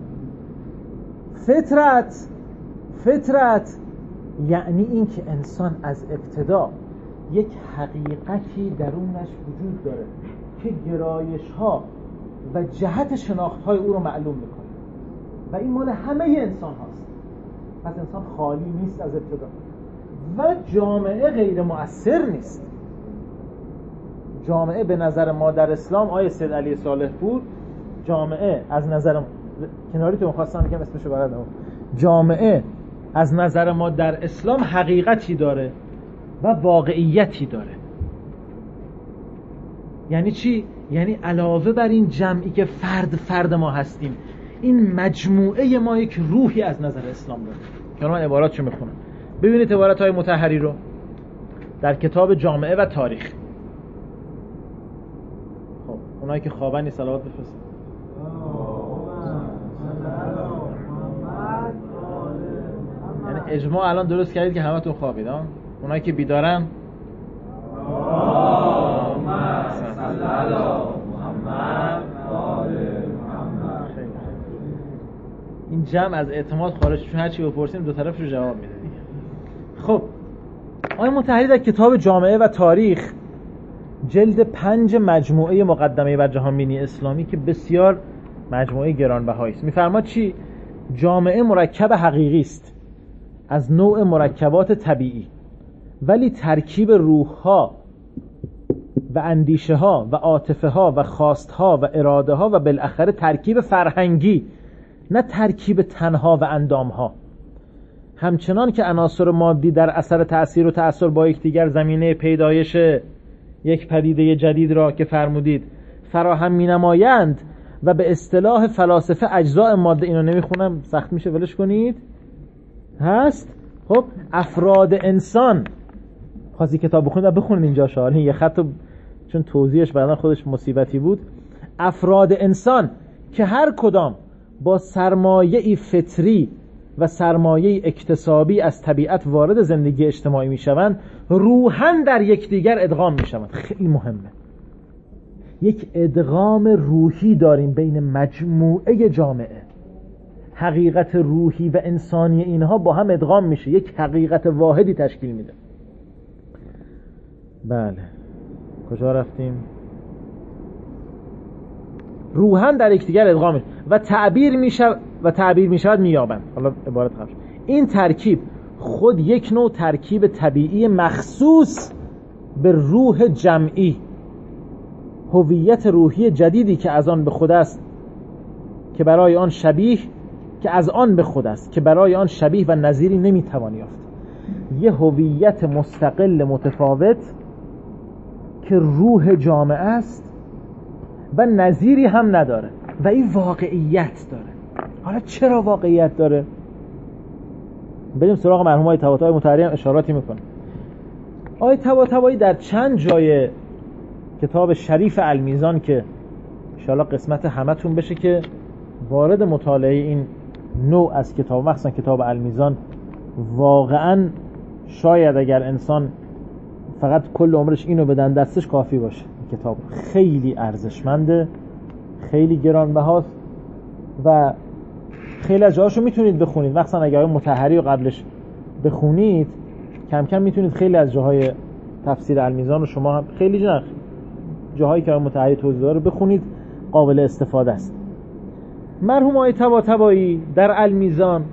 فطرت فطرت یعنی این که انسان از ابتدا یک حقیقتی درونش وجود داره که گرایش ها و جهت شناخت های او رو معلوم میکنه و این مال همه انسان هاست. پس انسان خالی نیست از ابتدا و جامعه غیر مؤثر نیست. جامعه به نظر ما در اسلام، آیه سید علی صالح پور، جامعه از نظر کناری تو می‌خواستم بگم اسمشو بردم، جامعه از نظر ما در اسلام حقیقتی داره و واقعیتی داره. یعنی چی؟ یعنی علاوه بر این جمعی که فرد فرد ما هستیم، این مجموعه ما یک روحی از نظر اسلام داره. که من عباراتشو میخونم، ببینید عبارات های مطهری رو در کتاب جامعه و تاریخ. خب اونایی که خوابن صلوات بفرستید. یعنی اجماع الان درست کردید که همتون خوابید ها؟ اونایی که بیدارن این جمع از اعتماد خارج، چون هر چی بپرسیم دو طرف رو جواب میده دیگه. خب آقای مطهری در کتاب جامعه و تاریخ جلد پنج مجموعه مقدمه بر جهانبینی اسلامی که بسیار مجموعه گرانبهایی است. می‌فرماد چی؟ جامعه مرکب حقیقی است از نوع مرکبات طبیعی، ولی ترکیب روح‌ها و اندیشه‌ها و عاطفه‌ها و خواست‌ها و اراده‌ها و بالاخره ترکیب فرهنگی، نه ترکیب تنها و اندام‌ها. همچنان که عناصر مادی در اثر تأثیر و تأثیر با یکدیگر زمینه پیدایش یک پدیده جدید را که فرمودید فراهم می‌نمایند و به اصطلاح فلاسفه اجزاء ماده، اینو نمیخونم سخت میشه ولش کنید، هست. خب افراد انسان، خواستی کتاب بخونید بخونید اینجا شاید یه خط، چون توضیحش بعدا خودش مصیبتی بود. افراد انسان که هر کدام با سرمایه‌ای فطری و سرمایه‌ای اکتسابی از طبیعت وارد زندگی اجتماعی میشوند، روحاً در یکدیگر ادغام میشوند. خیلی مهمه. یک ادغام روحی داریم بین مجموعه جامعه. حقیقت روحی و انسانی اینها با هم ادغام میشه، یک حقیقت واحدی تشکیل میده. بله کجا رفتیم؟ روحاً در یکدیگر ادغام میشه و تعبیر میشه و تعبیر میشود مییابند. حالا عبارت خاص. این ترکیب خود یک نوع ترکیب طبیعی مخصوص به روح جمعی، هویت روحی جدیدی که از آن به خود است که برای آن شبیه که از آن به خود است که برای آن شبیه و نظیری نمیتوان یافت. یه هویت مستقل متفاوت که روح جامعه است و نظیری هم نداره و این واقعیت داره. حالا چرا واقعیت داره؟ بریم سراغ مرحوم آقای طباطبایی متحری هم اشاراتی میکنه. آقای طباطبایی در چند جای کتاب شریف المیزان که ان شاءالله قسمت همتون بشه که وارد مطالعه این نوع از کتاب، مخصوصا کتاب المیزان، واقعا شاید اگر انسان فقط کل عمرش اینو بدن دستش کافی باشه. این کتاب خیلی ارزشمنده، خیلی گرانبهاست و خیلی از جاهاشو میتونید بخونید، مخصوصا اگر مطهری رو قبلش بخونید کم کم میتونید خیلی از جاهای تفسیر المیزان رو شما هم خیلی جنخ جاهایی که مطهری توضیح داره بخونید، قابل استفاده است. مرحوم آقای طباطبایی در المیزان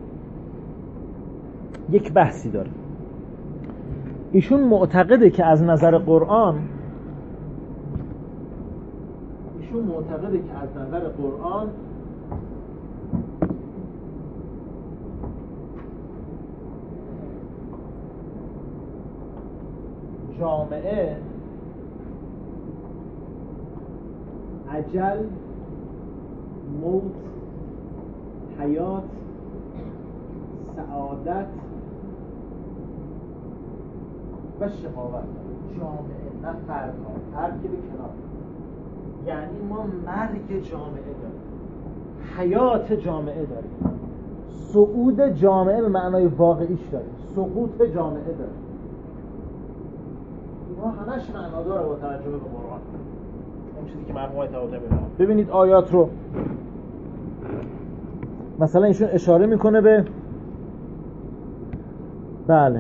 یک بحثی داره. ایشون معتقده که از نظر قرآن ایشون معتقده که از نظر قرآن جامعه اجل، موت، حیات، سعادت و شقاوت. جامعه نه فردها، فرد که به کنار. یعنی ما مرگ جامعه داریم، حیات جامعه داریم، صعود جامعه به معنای واقعیش داریم، سقوط جامعه داریم. اینها همش معناداره با توجه به قرآن. اون چیزی که مرحوم آقای طباطبایی میگه. ببینید آیات رو، مثلا ایشون اشاره میکنه به بله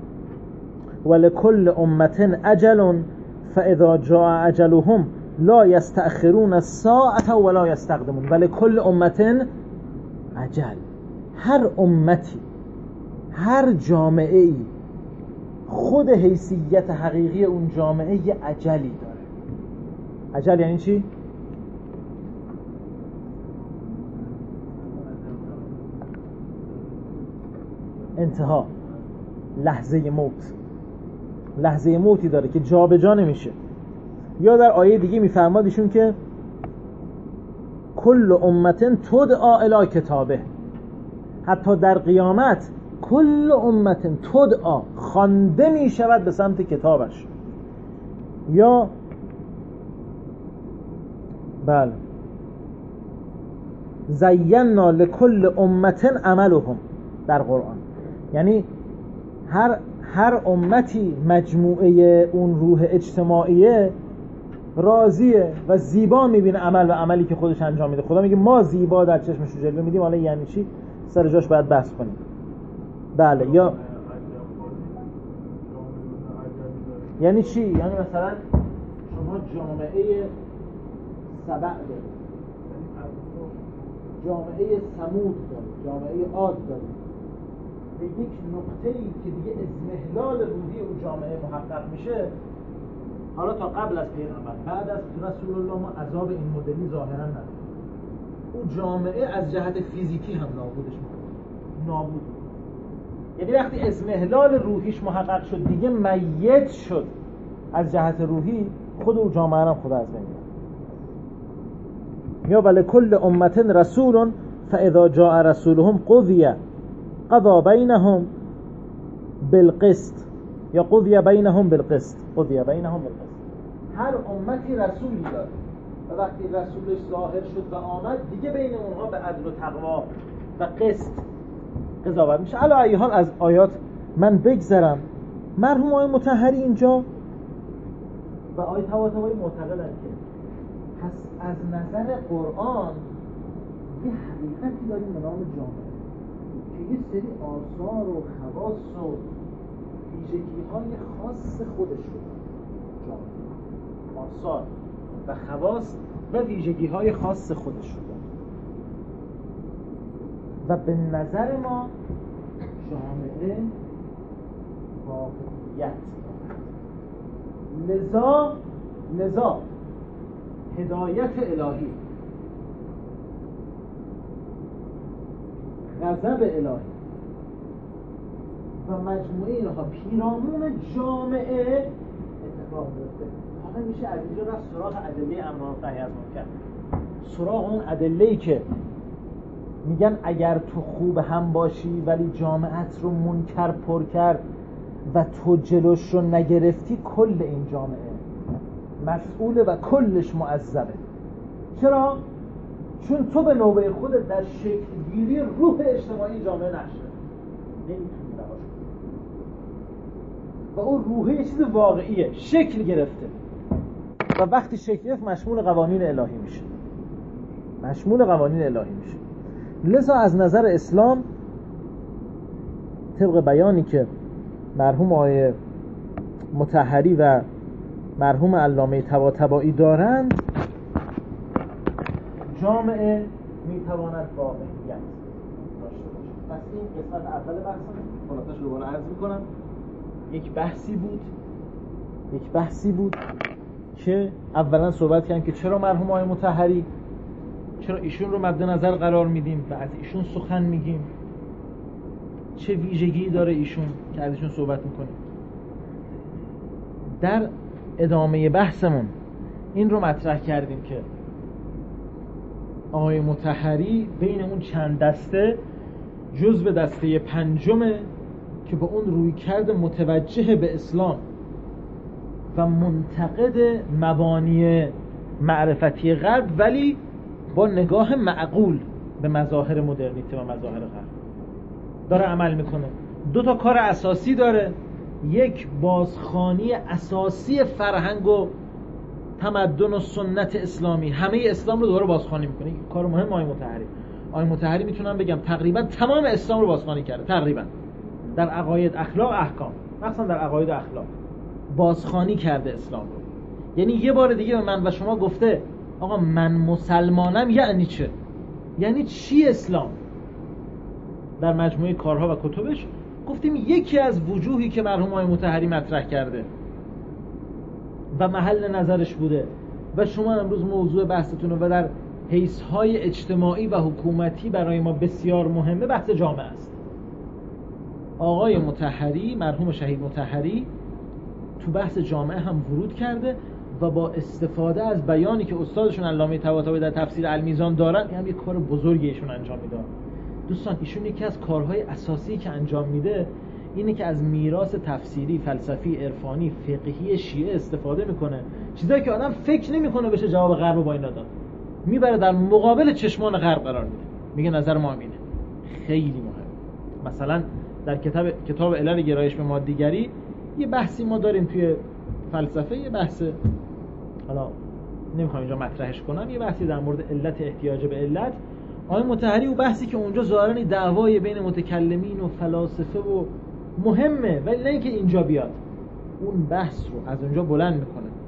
ولکل امة اجل فاذا جاء اجلهم لا یستأخرون الساعة ولا یستقدمون. ولکل امة اجل، هر امتی، هر جامعه‌ای خود حیثیت حقیقی اون جامعه یه اجلی داره. اجل یعنی چی؟ انتها، لحظه موت. لحظه موتی داره که جا به جا نمیشه. یا در آیه دیگه میفرماد ایشون که کل امتن تدعا الی کتابه، حتی در قیامت کل امتن تدعا، خوانده میشود به سمت کتابش. یا بله زینا لکل امتن عملهم در قرآن، یعنی هر هر امتی مجموعه اون روح اجتماعیه راضیه و زیبا میبینه عمل و عملی که خودش انجام میده. خدا میگه ما زیبا در چشمش رو جلوه میدیم. حالا یعنی چی؟ سر جاش باید بحث کنیم. بله یا یعنی چی؟ یعنی مثلا ما جامعه سبع داریم، جامعه ثمود داریم، جامعه عاد داریم. به یک نقطه‌ای که دیگه اضمحلال روحی اون جامعه محقق میشه، حالا تا قبل از پیغمبر، بعد از رسول الله ما عذاب این مدلی ظاهرا نداریم. اون جامعه از جهت فیزیکی هم نابودش میکنه، نابود. یعنی وقتی اضمحلال روحیش محقق شد دیگه میت شد از جهت روحی، خود اون جامعه هم خدا از بین میبره. یا ولکل امت رسول فاذا جاء رسولهم قضی قضا بینهم بالقسط یا قضی بینهم بالقسط قضی بینهم بالقسط. هر امتی رسولی داره و وقتی رسولش ظاهر شد و آمد دیگه بین اونها به عدل و تقوا و قسط قضاوت میشه. علی ای حال از آیات من بگذرم. مرحوم آقای مطهری اینجا و آقای طباطبایی معتقدن که پس از نظر قرآن یه حقیقتی داریم به نام جامعه که یه سری آثار و خواص و ویژگی‌های خاص خودش رو جامعه، آثار و خواص و ویژگی‌های خاص خودش رو و به نظر ما جامعه واقعیت. لذا لذا هدایت الهی، غضب الهی و مجموعه اینها پیرامون جامعه اتفاق میفته. حالا میشه از اینجا رفت سراغ ادله امر و نهی از منکر، سراغ اون ادله‌ای که میگن اگر تو خوب هم باشی ولی جامعت رو منکر پر کرد و تو جلوش رو نگرفتی، کل این جامعه مسئوله و کلش معذبه. چرا؟ چون تو به نوبه خودت در شکل گیری روح اجتماعی جامعه نشده، نمیتونی رهاش کنی و اون روحه یه چیز واقعیه، شکل گرفته و وقتی شکل گرفت مشمول قوانین الهی میشه، مشمول قوانین الهی میشه. لذا از نظر اسلام طبق بیانی که مرحوم آقای مطهری و مرحوم علامه طباطبایی دارند، جامعه میتواند واقعیت داشته باشه. پس این قسمت اول بحثم، خلاصش رو دوباره عرض میکنم. یک بحثی بود یک بحثی بود که اولا صحبت کردیم که چرا مرحوم آقای مطهری، چرا ایشون رو مد نظر قرار میدیم و از ایشون سخن میگیم، چه ویژگی داره ایشون که از ایشون صحبت میکنیم. در ادامه بحثمون این رو مطرح کردیم که آقای مطهری بین اون چند دسته جزو دسته پنجمه که با اون رویکرد متوجه به اسلام و منتقد مبانی معرفتی غرب ولی با نگاه معقول به مظاهر مدرنیته و مظاهر غرب داره عمل میکنه. دو تا کار اساسی داره، یک بازخوانی اساسی فرهنگ و تمدن و سنت اسلامی، همه اسلام رو دوباره بازخوانی میکنه. کار مهم آقای مطهری. آقای مطهری میتونم بگم تقریبا تمام اسلام رو بازخوانی کرده، تقریبا در عقاید، اخلاق، احکام، مثلا در عقاید و اخلاق بازخوانی کرده اسلام رو. یعنی یه بار دیگه به من و شما گفته آقا من مسلمانم یعنی چه؟ یعنی چی اسلام؟ در مجموعه کارها و کتبش گفتیم یکی از وجوهی که مرحوم آقای مطهری مطرح کرده و محل نظرش بوده و شما امروز موضوع بحثتون و در حیث‌های اجتماعی و حکومتی برای ما بسیار مهمه، بحث جامعه است. آقای مطهری، مرحوم شهید مطهری، تو بحث جامعه هم ورود کرده و با استفاده از بیانی که استادشون علامه طباطبایی در تفسیر المیزان دارن، این هم یک کار بزرگی ایشون انجام میدن. دوستان ایشون یکی از کارهای اساسی که انجام میده اینه که از میراث تفسیری، فلسفی، عرفانی، فقهی شیعه استفاده میکنه، چیزایی که آدم فکر نمیکنه بشه جواب غرب با اینا داد، میبره در مقابل چشمان غرب قرار میده، میگه نظر ما اینه. خیلی مهم. مثلا در کتاب کتاب علل گرایش به مادیگری یه بحثی ما داریم توی فلسفه، یه بحث، حالا نمیخوام اینجا مطرحش کنم، یه بحثی در مورد علت احتیاج به علت. آقای مطهری اون بحثی که اونجا ظاهرا دعوای بین متکلمین و فلاسفه و مهمه، ولی نه اینکه اینجا بیاد، اون بحث رو از اونجا بلند میکنه،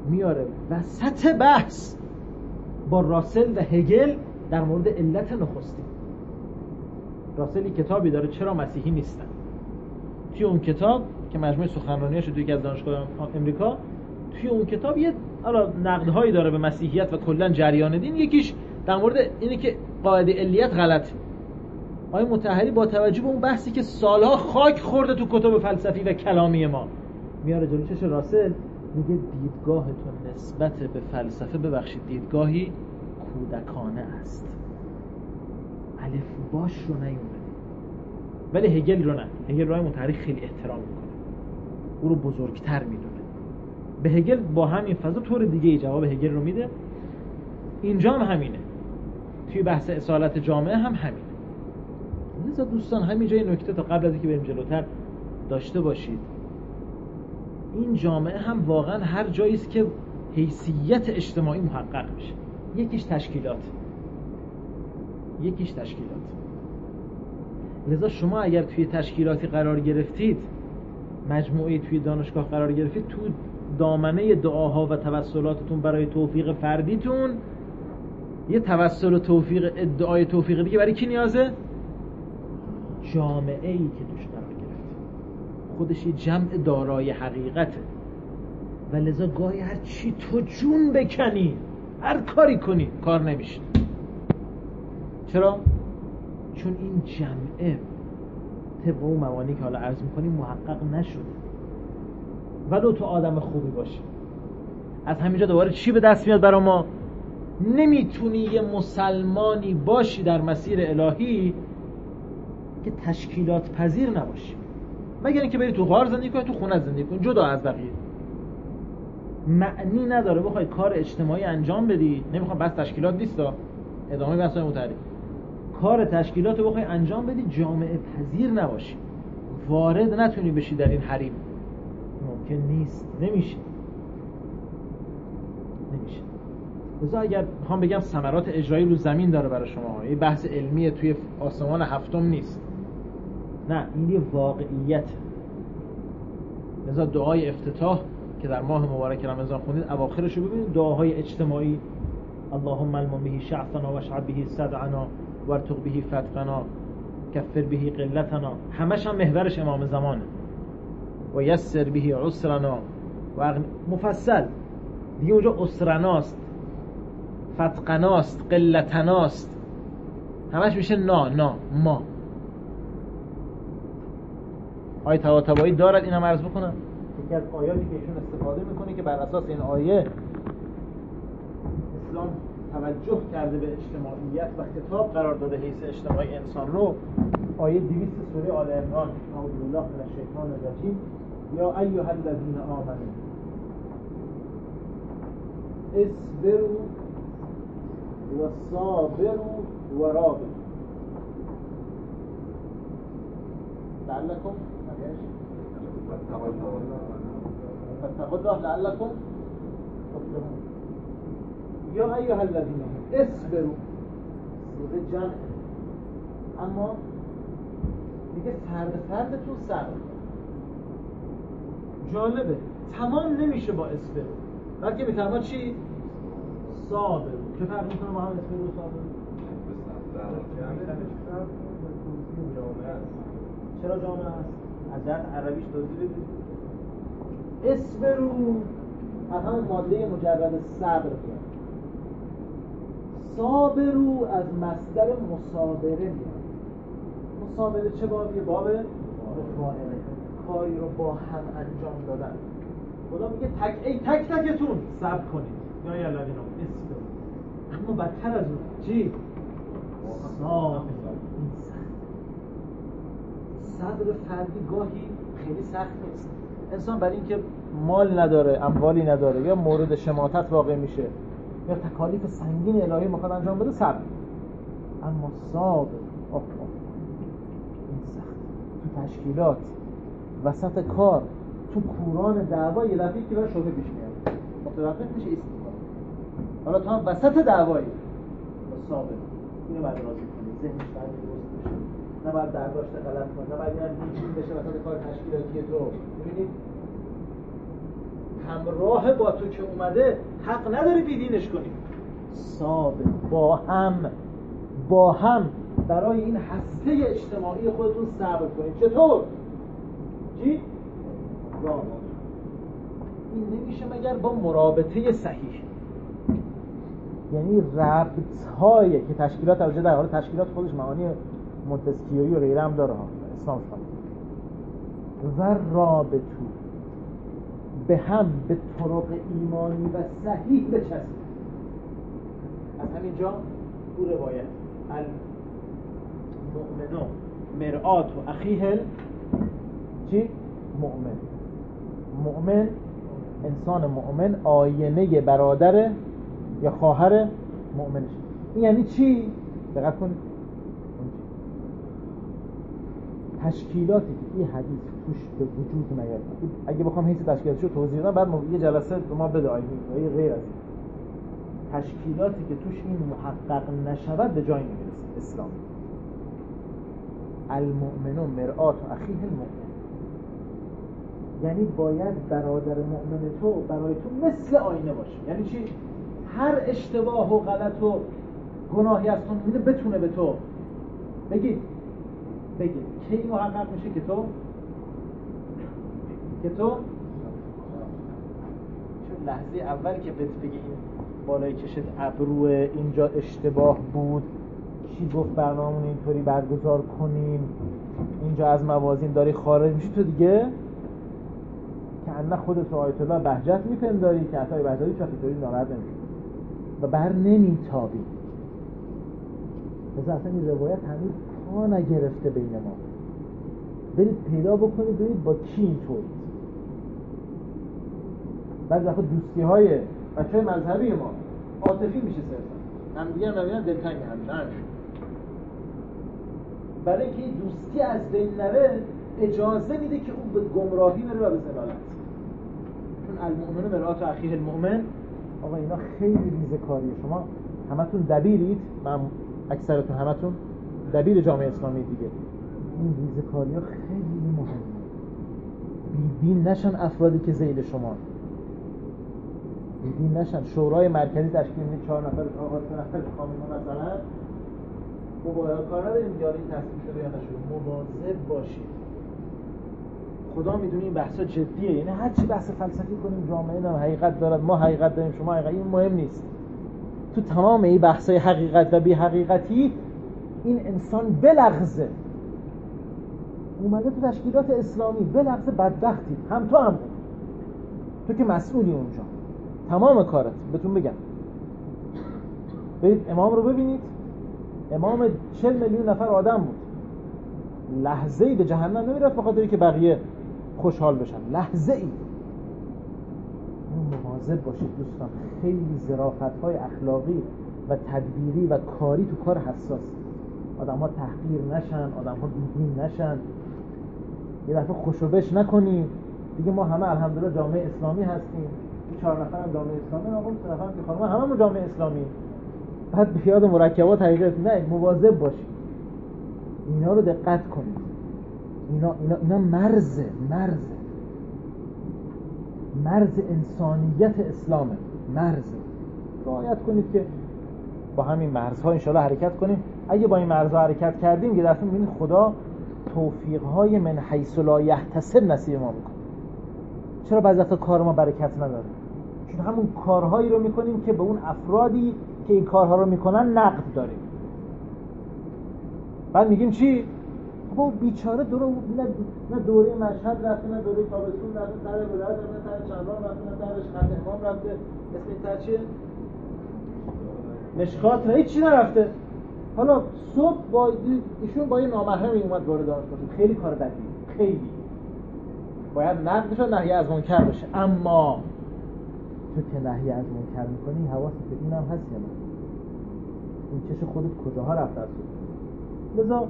میاره وسط بحث با راسل و هگل در مورد علت نخستین. راسلی کتابی داره چرا مسیحی نیستن. توی اون کتاب که مجموعه سخنرانیاش توی یکی از دانشگاه‌های امریکا، توی اون کتاب یه حالا نقدهایی داره به مسیحیت و کلا جریان دین. یکیش در مورد اینه که قاعده علیت غلطه. آقای مطهری با توجه به اون بحثی که سالها خاک خورده تو کتب فلسفی و کلامی ما، میاره جلوی چش راسل، میگه دیدگاهتون نسبت به فلسفه ببخشید دیدگاهی کودکانه است. الف باش رو نیومده. ولی هگل رو نه. هگل رو مطهری خیلی احترام میکنه، او رو بزرگتر میدونه. به هگل با همین فضا طور دیگه ای جواب هگل رو میده. اینجا هم همینه، توی بحث اصالت جامعه هم همینه. لذا دوستان همینجا یه نکته تا قبل از اینکه بریم جلوتر داشته باشید. این جامعه هم واقعا هر جایی است که حیثیت اجتماعی محقق میشه. یکیش تشکیلات، یکیش تشکیلات. لذا شما اگر توی تشکیلاتی قرار گرفتید، مجموعه توی دانشگاه قرار گرفتید، تو دامنه دعاها و توسلاتتون برای توفیق فردیتون یه توسل و توفیق، ادعای توفیق دیگه برای کی نیازه؟ جامعه ای که توش قرار گرفته خودش یه جمع دارای حقیقته و لذا گاهی هر چی تو جون بکنی، هر کاری کنی، کار نمیشه. چرا؟ چون این جمعه طبق اون موانی که حالا عرض میکنیم محقق نشده. ولو تو آدم خوبی باشی، از همینجا دوباره چی به دست میاد برای ما؟ نمیتونی یه مسلمانی باشی در مسیر الهی که تشکیلات پذیر نباشی، مگر اینکه بری تو غار زندگی کنی، تو خونه زندگی کنی جدا از بقیه. معنی نداره بخوای کار اجتماعی انجام بدی. نمیخوام بس تشکیلات نیستا، ادامه بحثای متعلق کار تشکیلات رو بخوای انجام بدی جامعه پذیر نباشی، وارد نتونی بشی در این حریم، ممکن نیست، نمیشه نمیشه. لذا اگر میخوام بگم ثمرات اجرایی رو زمین داره برای شما، یه بحث علمیه توی آسمان هفتم نیست، نه، این یه واقعیت. لذا دعای افتتاح که در ماه مبارک رمضان خوندید اواخرش رو ببینید، دعاهای اجتماعی، اللهم المن به شعثنا و شعب به صدعنا وارتق به فتقنا کفر به قلتنا، همش هم محورش امام زمانه. و یسر به عسرنا و اغن... مفصل دیگه اونجا عسرناست، فتقناست، قلتناست، همش میشه نا نا ما. آیه طباطبایی دارد، اینم عرض بکنم یکی از آیاتی که ایشون استفاده میکنه که بر اساس این آیه اسلام توجه کرده به اجتماعیت و خطاب قرار داده حیث اجتماعی انسان رو. آیه دویست سوره آل عمران، اعوذ بالله من الشیطان الرجیم، یا ایها الذین آمنوا اصبروا و صابروا و رابطوا لعلکم فاتقوا الله لعلکم تفلحون. یا ایها الذین اصبروا، سوره جمع، اما میگه فرد فردتون صبر. جالبه تمام نمیشه با اصبروا، بلکه میتونه چی؟ صابر. چه فرق میکنه با هم اصبروا و صابر؟ چرا جامعه است؟ از جهت عربیش توضیح بدید. اصبروا از همون ماده مجرد صبر میاد. صابروا از مصدر مصابره میاد. مصابره چه بابیه؟ باب مفاعله، کاری رو با هم انجام دادن. خدا میگه تک ای تک تکتون صبر کنید. یا ای الذین اصبروا. اما بدتر از اون چی؟ صبر. صبر فردی گاهی خیلی سخت نیست. انسان برای اینکه مال نداره، اموالی نداره، یا مورد شماتت واقع میشه، یا تکالیف سنگین الهی میخواد انجام بده، صبر. اما صبر آه این سخت. تو تشکیلات، وسط کار، تو کوران دعوا یه دفعه که برای شبهه پیش میاد، متوقف میشه ایست میکنه. حالا تو هم وسط دعوایی با صبر اینو بعد راضی کنی، ذهنش باید درست بشه، نه باید برداشت غلط کنه، نه باید یعنی هیچ بشه وسط کار تشکیلاتی تو. ببینید همراه با تو که اومده حق نداری بیدینش کنی. ثابت با هم با هم برای این هسته اجتماعی خودتون صبر کنید. چطور؟ چی؟ رابطه. این نمیشه مگر با مرابطه صحیح، یعنی ربط‌هایی که تشکیلات البته در حال تشکیلات خودش معانی مونتسکیویی و غیره هم داره ها، اسلام شامل و رابطو به هم به طرق ایمانی و صحیح بچسبید. از همینجا تو روایت المؤمنو مرآت و اخیه چی؟ مؤمن. مؤمن انسان مؤمن آینه برادر یا خواهر مؤمنش. این یعنی چی؟ دقت کنید. تشکیلاتی که این حدیث توش به وجود نیاد، اگه بخوام حیث تشکیلاتشو توضیح بدم بعد یه جلسه به ما بده آیدی و غیر از این تشکیلاتی که توش این محقق نشود به جای نمیرسه. اسلام المؤمنون مرآت و اخیه المؤمن، یعنی باید برادر مؤمن تو برای تو مثل آینه باشه. یعنی چی؟ هر اشتباه و غلط و گناهی از تو میبینه بتونه به تو بگید بگید کی محقق میشه که تو که تو چون لحظه اول که بهت بگی این بالای کشت ابرو اینجا اشتباه بود، کی گفت برنامه‌مون اینطوری برگزار کنیم، اینجا از موازین داری خارج میشی، تو دیگه که انه خودت رو آیت الله بهجت میپنداری که عطای بهجتی چه اینطوری ناراحت نمیشی و بر نمیتابی. مثلا اصلا این روایت هنوز پا نگرفته بین ما. برید پیدا بکنید برید با کی اینطور. بعضی وقتا دوستی های بچه های مذهبی ما عاطفی میشه صرفا، هم دیگه هم نبینن دلتنگ هم نمیشه. برای اینکه این دوستی از بین نره اجازه میده که اون به گمراهی بره و به ضلالت. چون المؤمن مرآت اخیه المؤمن، آقا اینا خیلی ریزکاریه. شما همتون دبیرید، من اکثرتون همتون دبیر جامعه اسلامی دیگه، این ریزکاری ها خیلی مهمه. بیدین نشن افرادی که ذیل شما، بیدین نشن. شورای مرکزی تشکیل میدید چهار نفر آقا سه نفر خانم مثلا، خب باید کار نداریم دیگه این تصمیم شده یا نشده، مواظب باشید. خدا میدونه این بحثا جدیه، یعنی هر چی بحث فلسفی کنیم جامعه نه حقیقت دارد، ما حقیقت داریم شما حقیقت، این مهم نیست. تو تمام این بحثای حقیقت و بی حقیقتی این انسان بلغزه اومده تو تشکیلات اسلامی، بلغزه بدبختی هم تو هم تو که مسئولی اونجا تمام کارت. بهتون بگم برید امام رو ببینید، امام چهل میلیون نفر آدم بود، لحظه ای به جهنم نمیرفت به خاطری که بقیه خوشحال بشن، لحظه ای. مواظب باشید دوستان، خیلی ظرافت‌های اخلاقی و تدبیری و کاری تو کار حساس. آدم‌ها تحقیر نشن، آدم‌ها بیدین نشن، یه دفعه خوشوبش نکنیم دیگه. ما همه الحمدلله جامعه اسلامی هستیم، چهار نفر هم جامعه اسلامی، آقا سه نفر که خانم هممون جامعه اسلامی. بعد بیاد مرکبات حقیقت نه، مواظب باشید. اینا رو دقت کنید. اینا اینا اینا مرز مرز مرز انسانیت اسلامه. مرز رعایت کنید که با همین مرزها انشاءالله حرکت کنیم. اگه با این مرزها حرکت کردیم یه دفعه می‌بینید خدا توفیق‌های من حیث لا یحتسب نصیب ما میکنه. چرا بعضی وقتا کار ما برکت نداره؟ چون همون کارهایی رو میکنیم که به اون افرادی که این کارها رو میکنن نقد داریم. بعد میگیم چی؟ بابا بیچاره دور نه نه دوره مشهد رفته، نه دوره تابستون رفته، سر ولایت رفته، سر چندان رفته، نه سرش خط امام رفته، اسم این سر چیه؟ مشکات را هیچ چی نرفته. حالا صبح با ایشون با یه نامحرمی اومد وارد دانشگاه، خیلی کار بدی، خیلی باید نقد بشه، نهی از منکر بشه. اما تو که نهی از منکر میکنی حواست به این هم هست یا نه؟ این چش خودت کجاها رفته است؟ لذا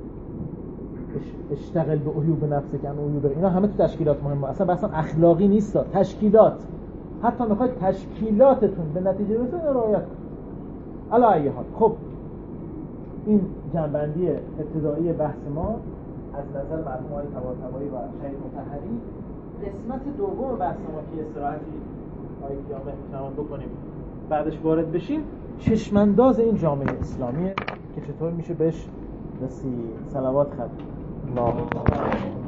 اشتغل به عیوب نفسک ان عیوب، اینا همه تو تشکیلات مهمه. اصلا بحث اخلاقی نیست، تشکیلات. حتی میخواید تشکیلاتتون به نتیجه برسه رعایت کنید. علی ای حال. خب این جنبندی ابتدایی بحث ما از نظر مرحوم های طباطبایی و شهید مطهری. قسمت دوم بحث ما که استراحتی آقای کیامه تمام بکنیم بعدش وارد بشیم، چشمانداز این جامعه اسلامیه که چطور میشه بهش رسید. صلوات خط الله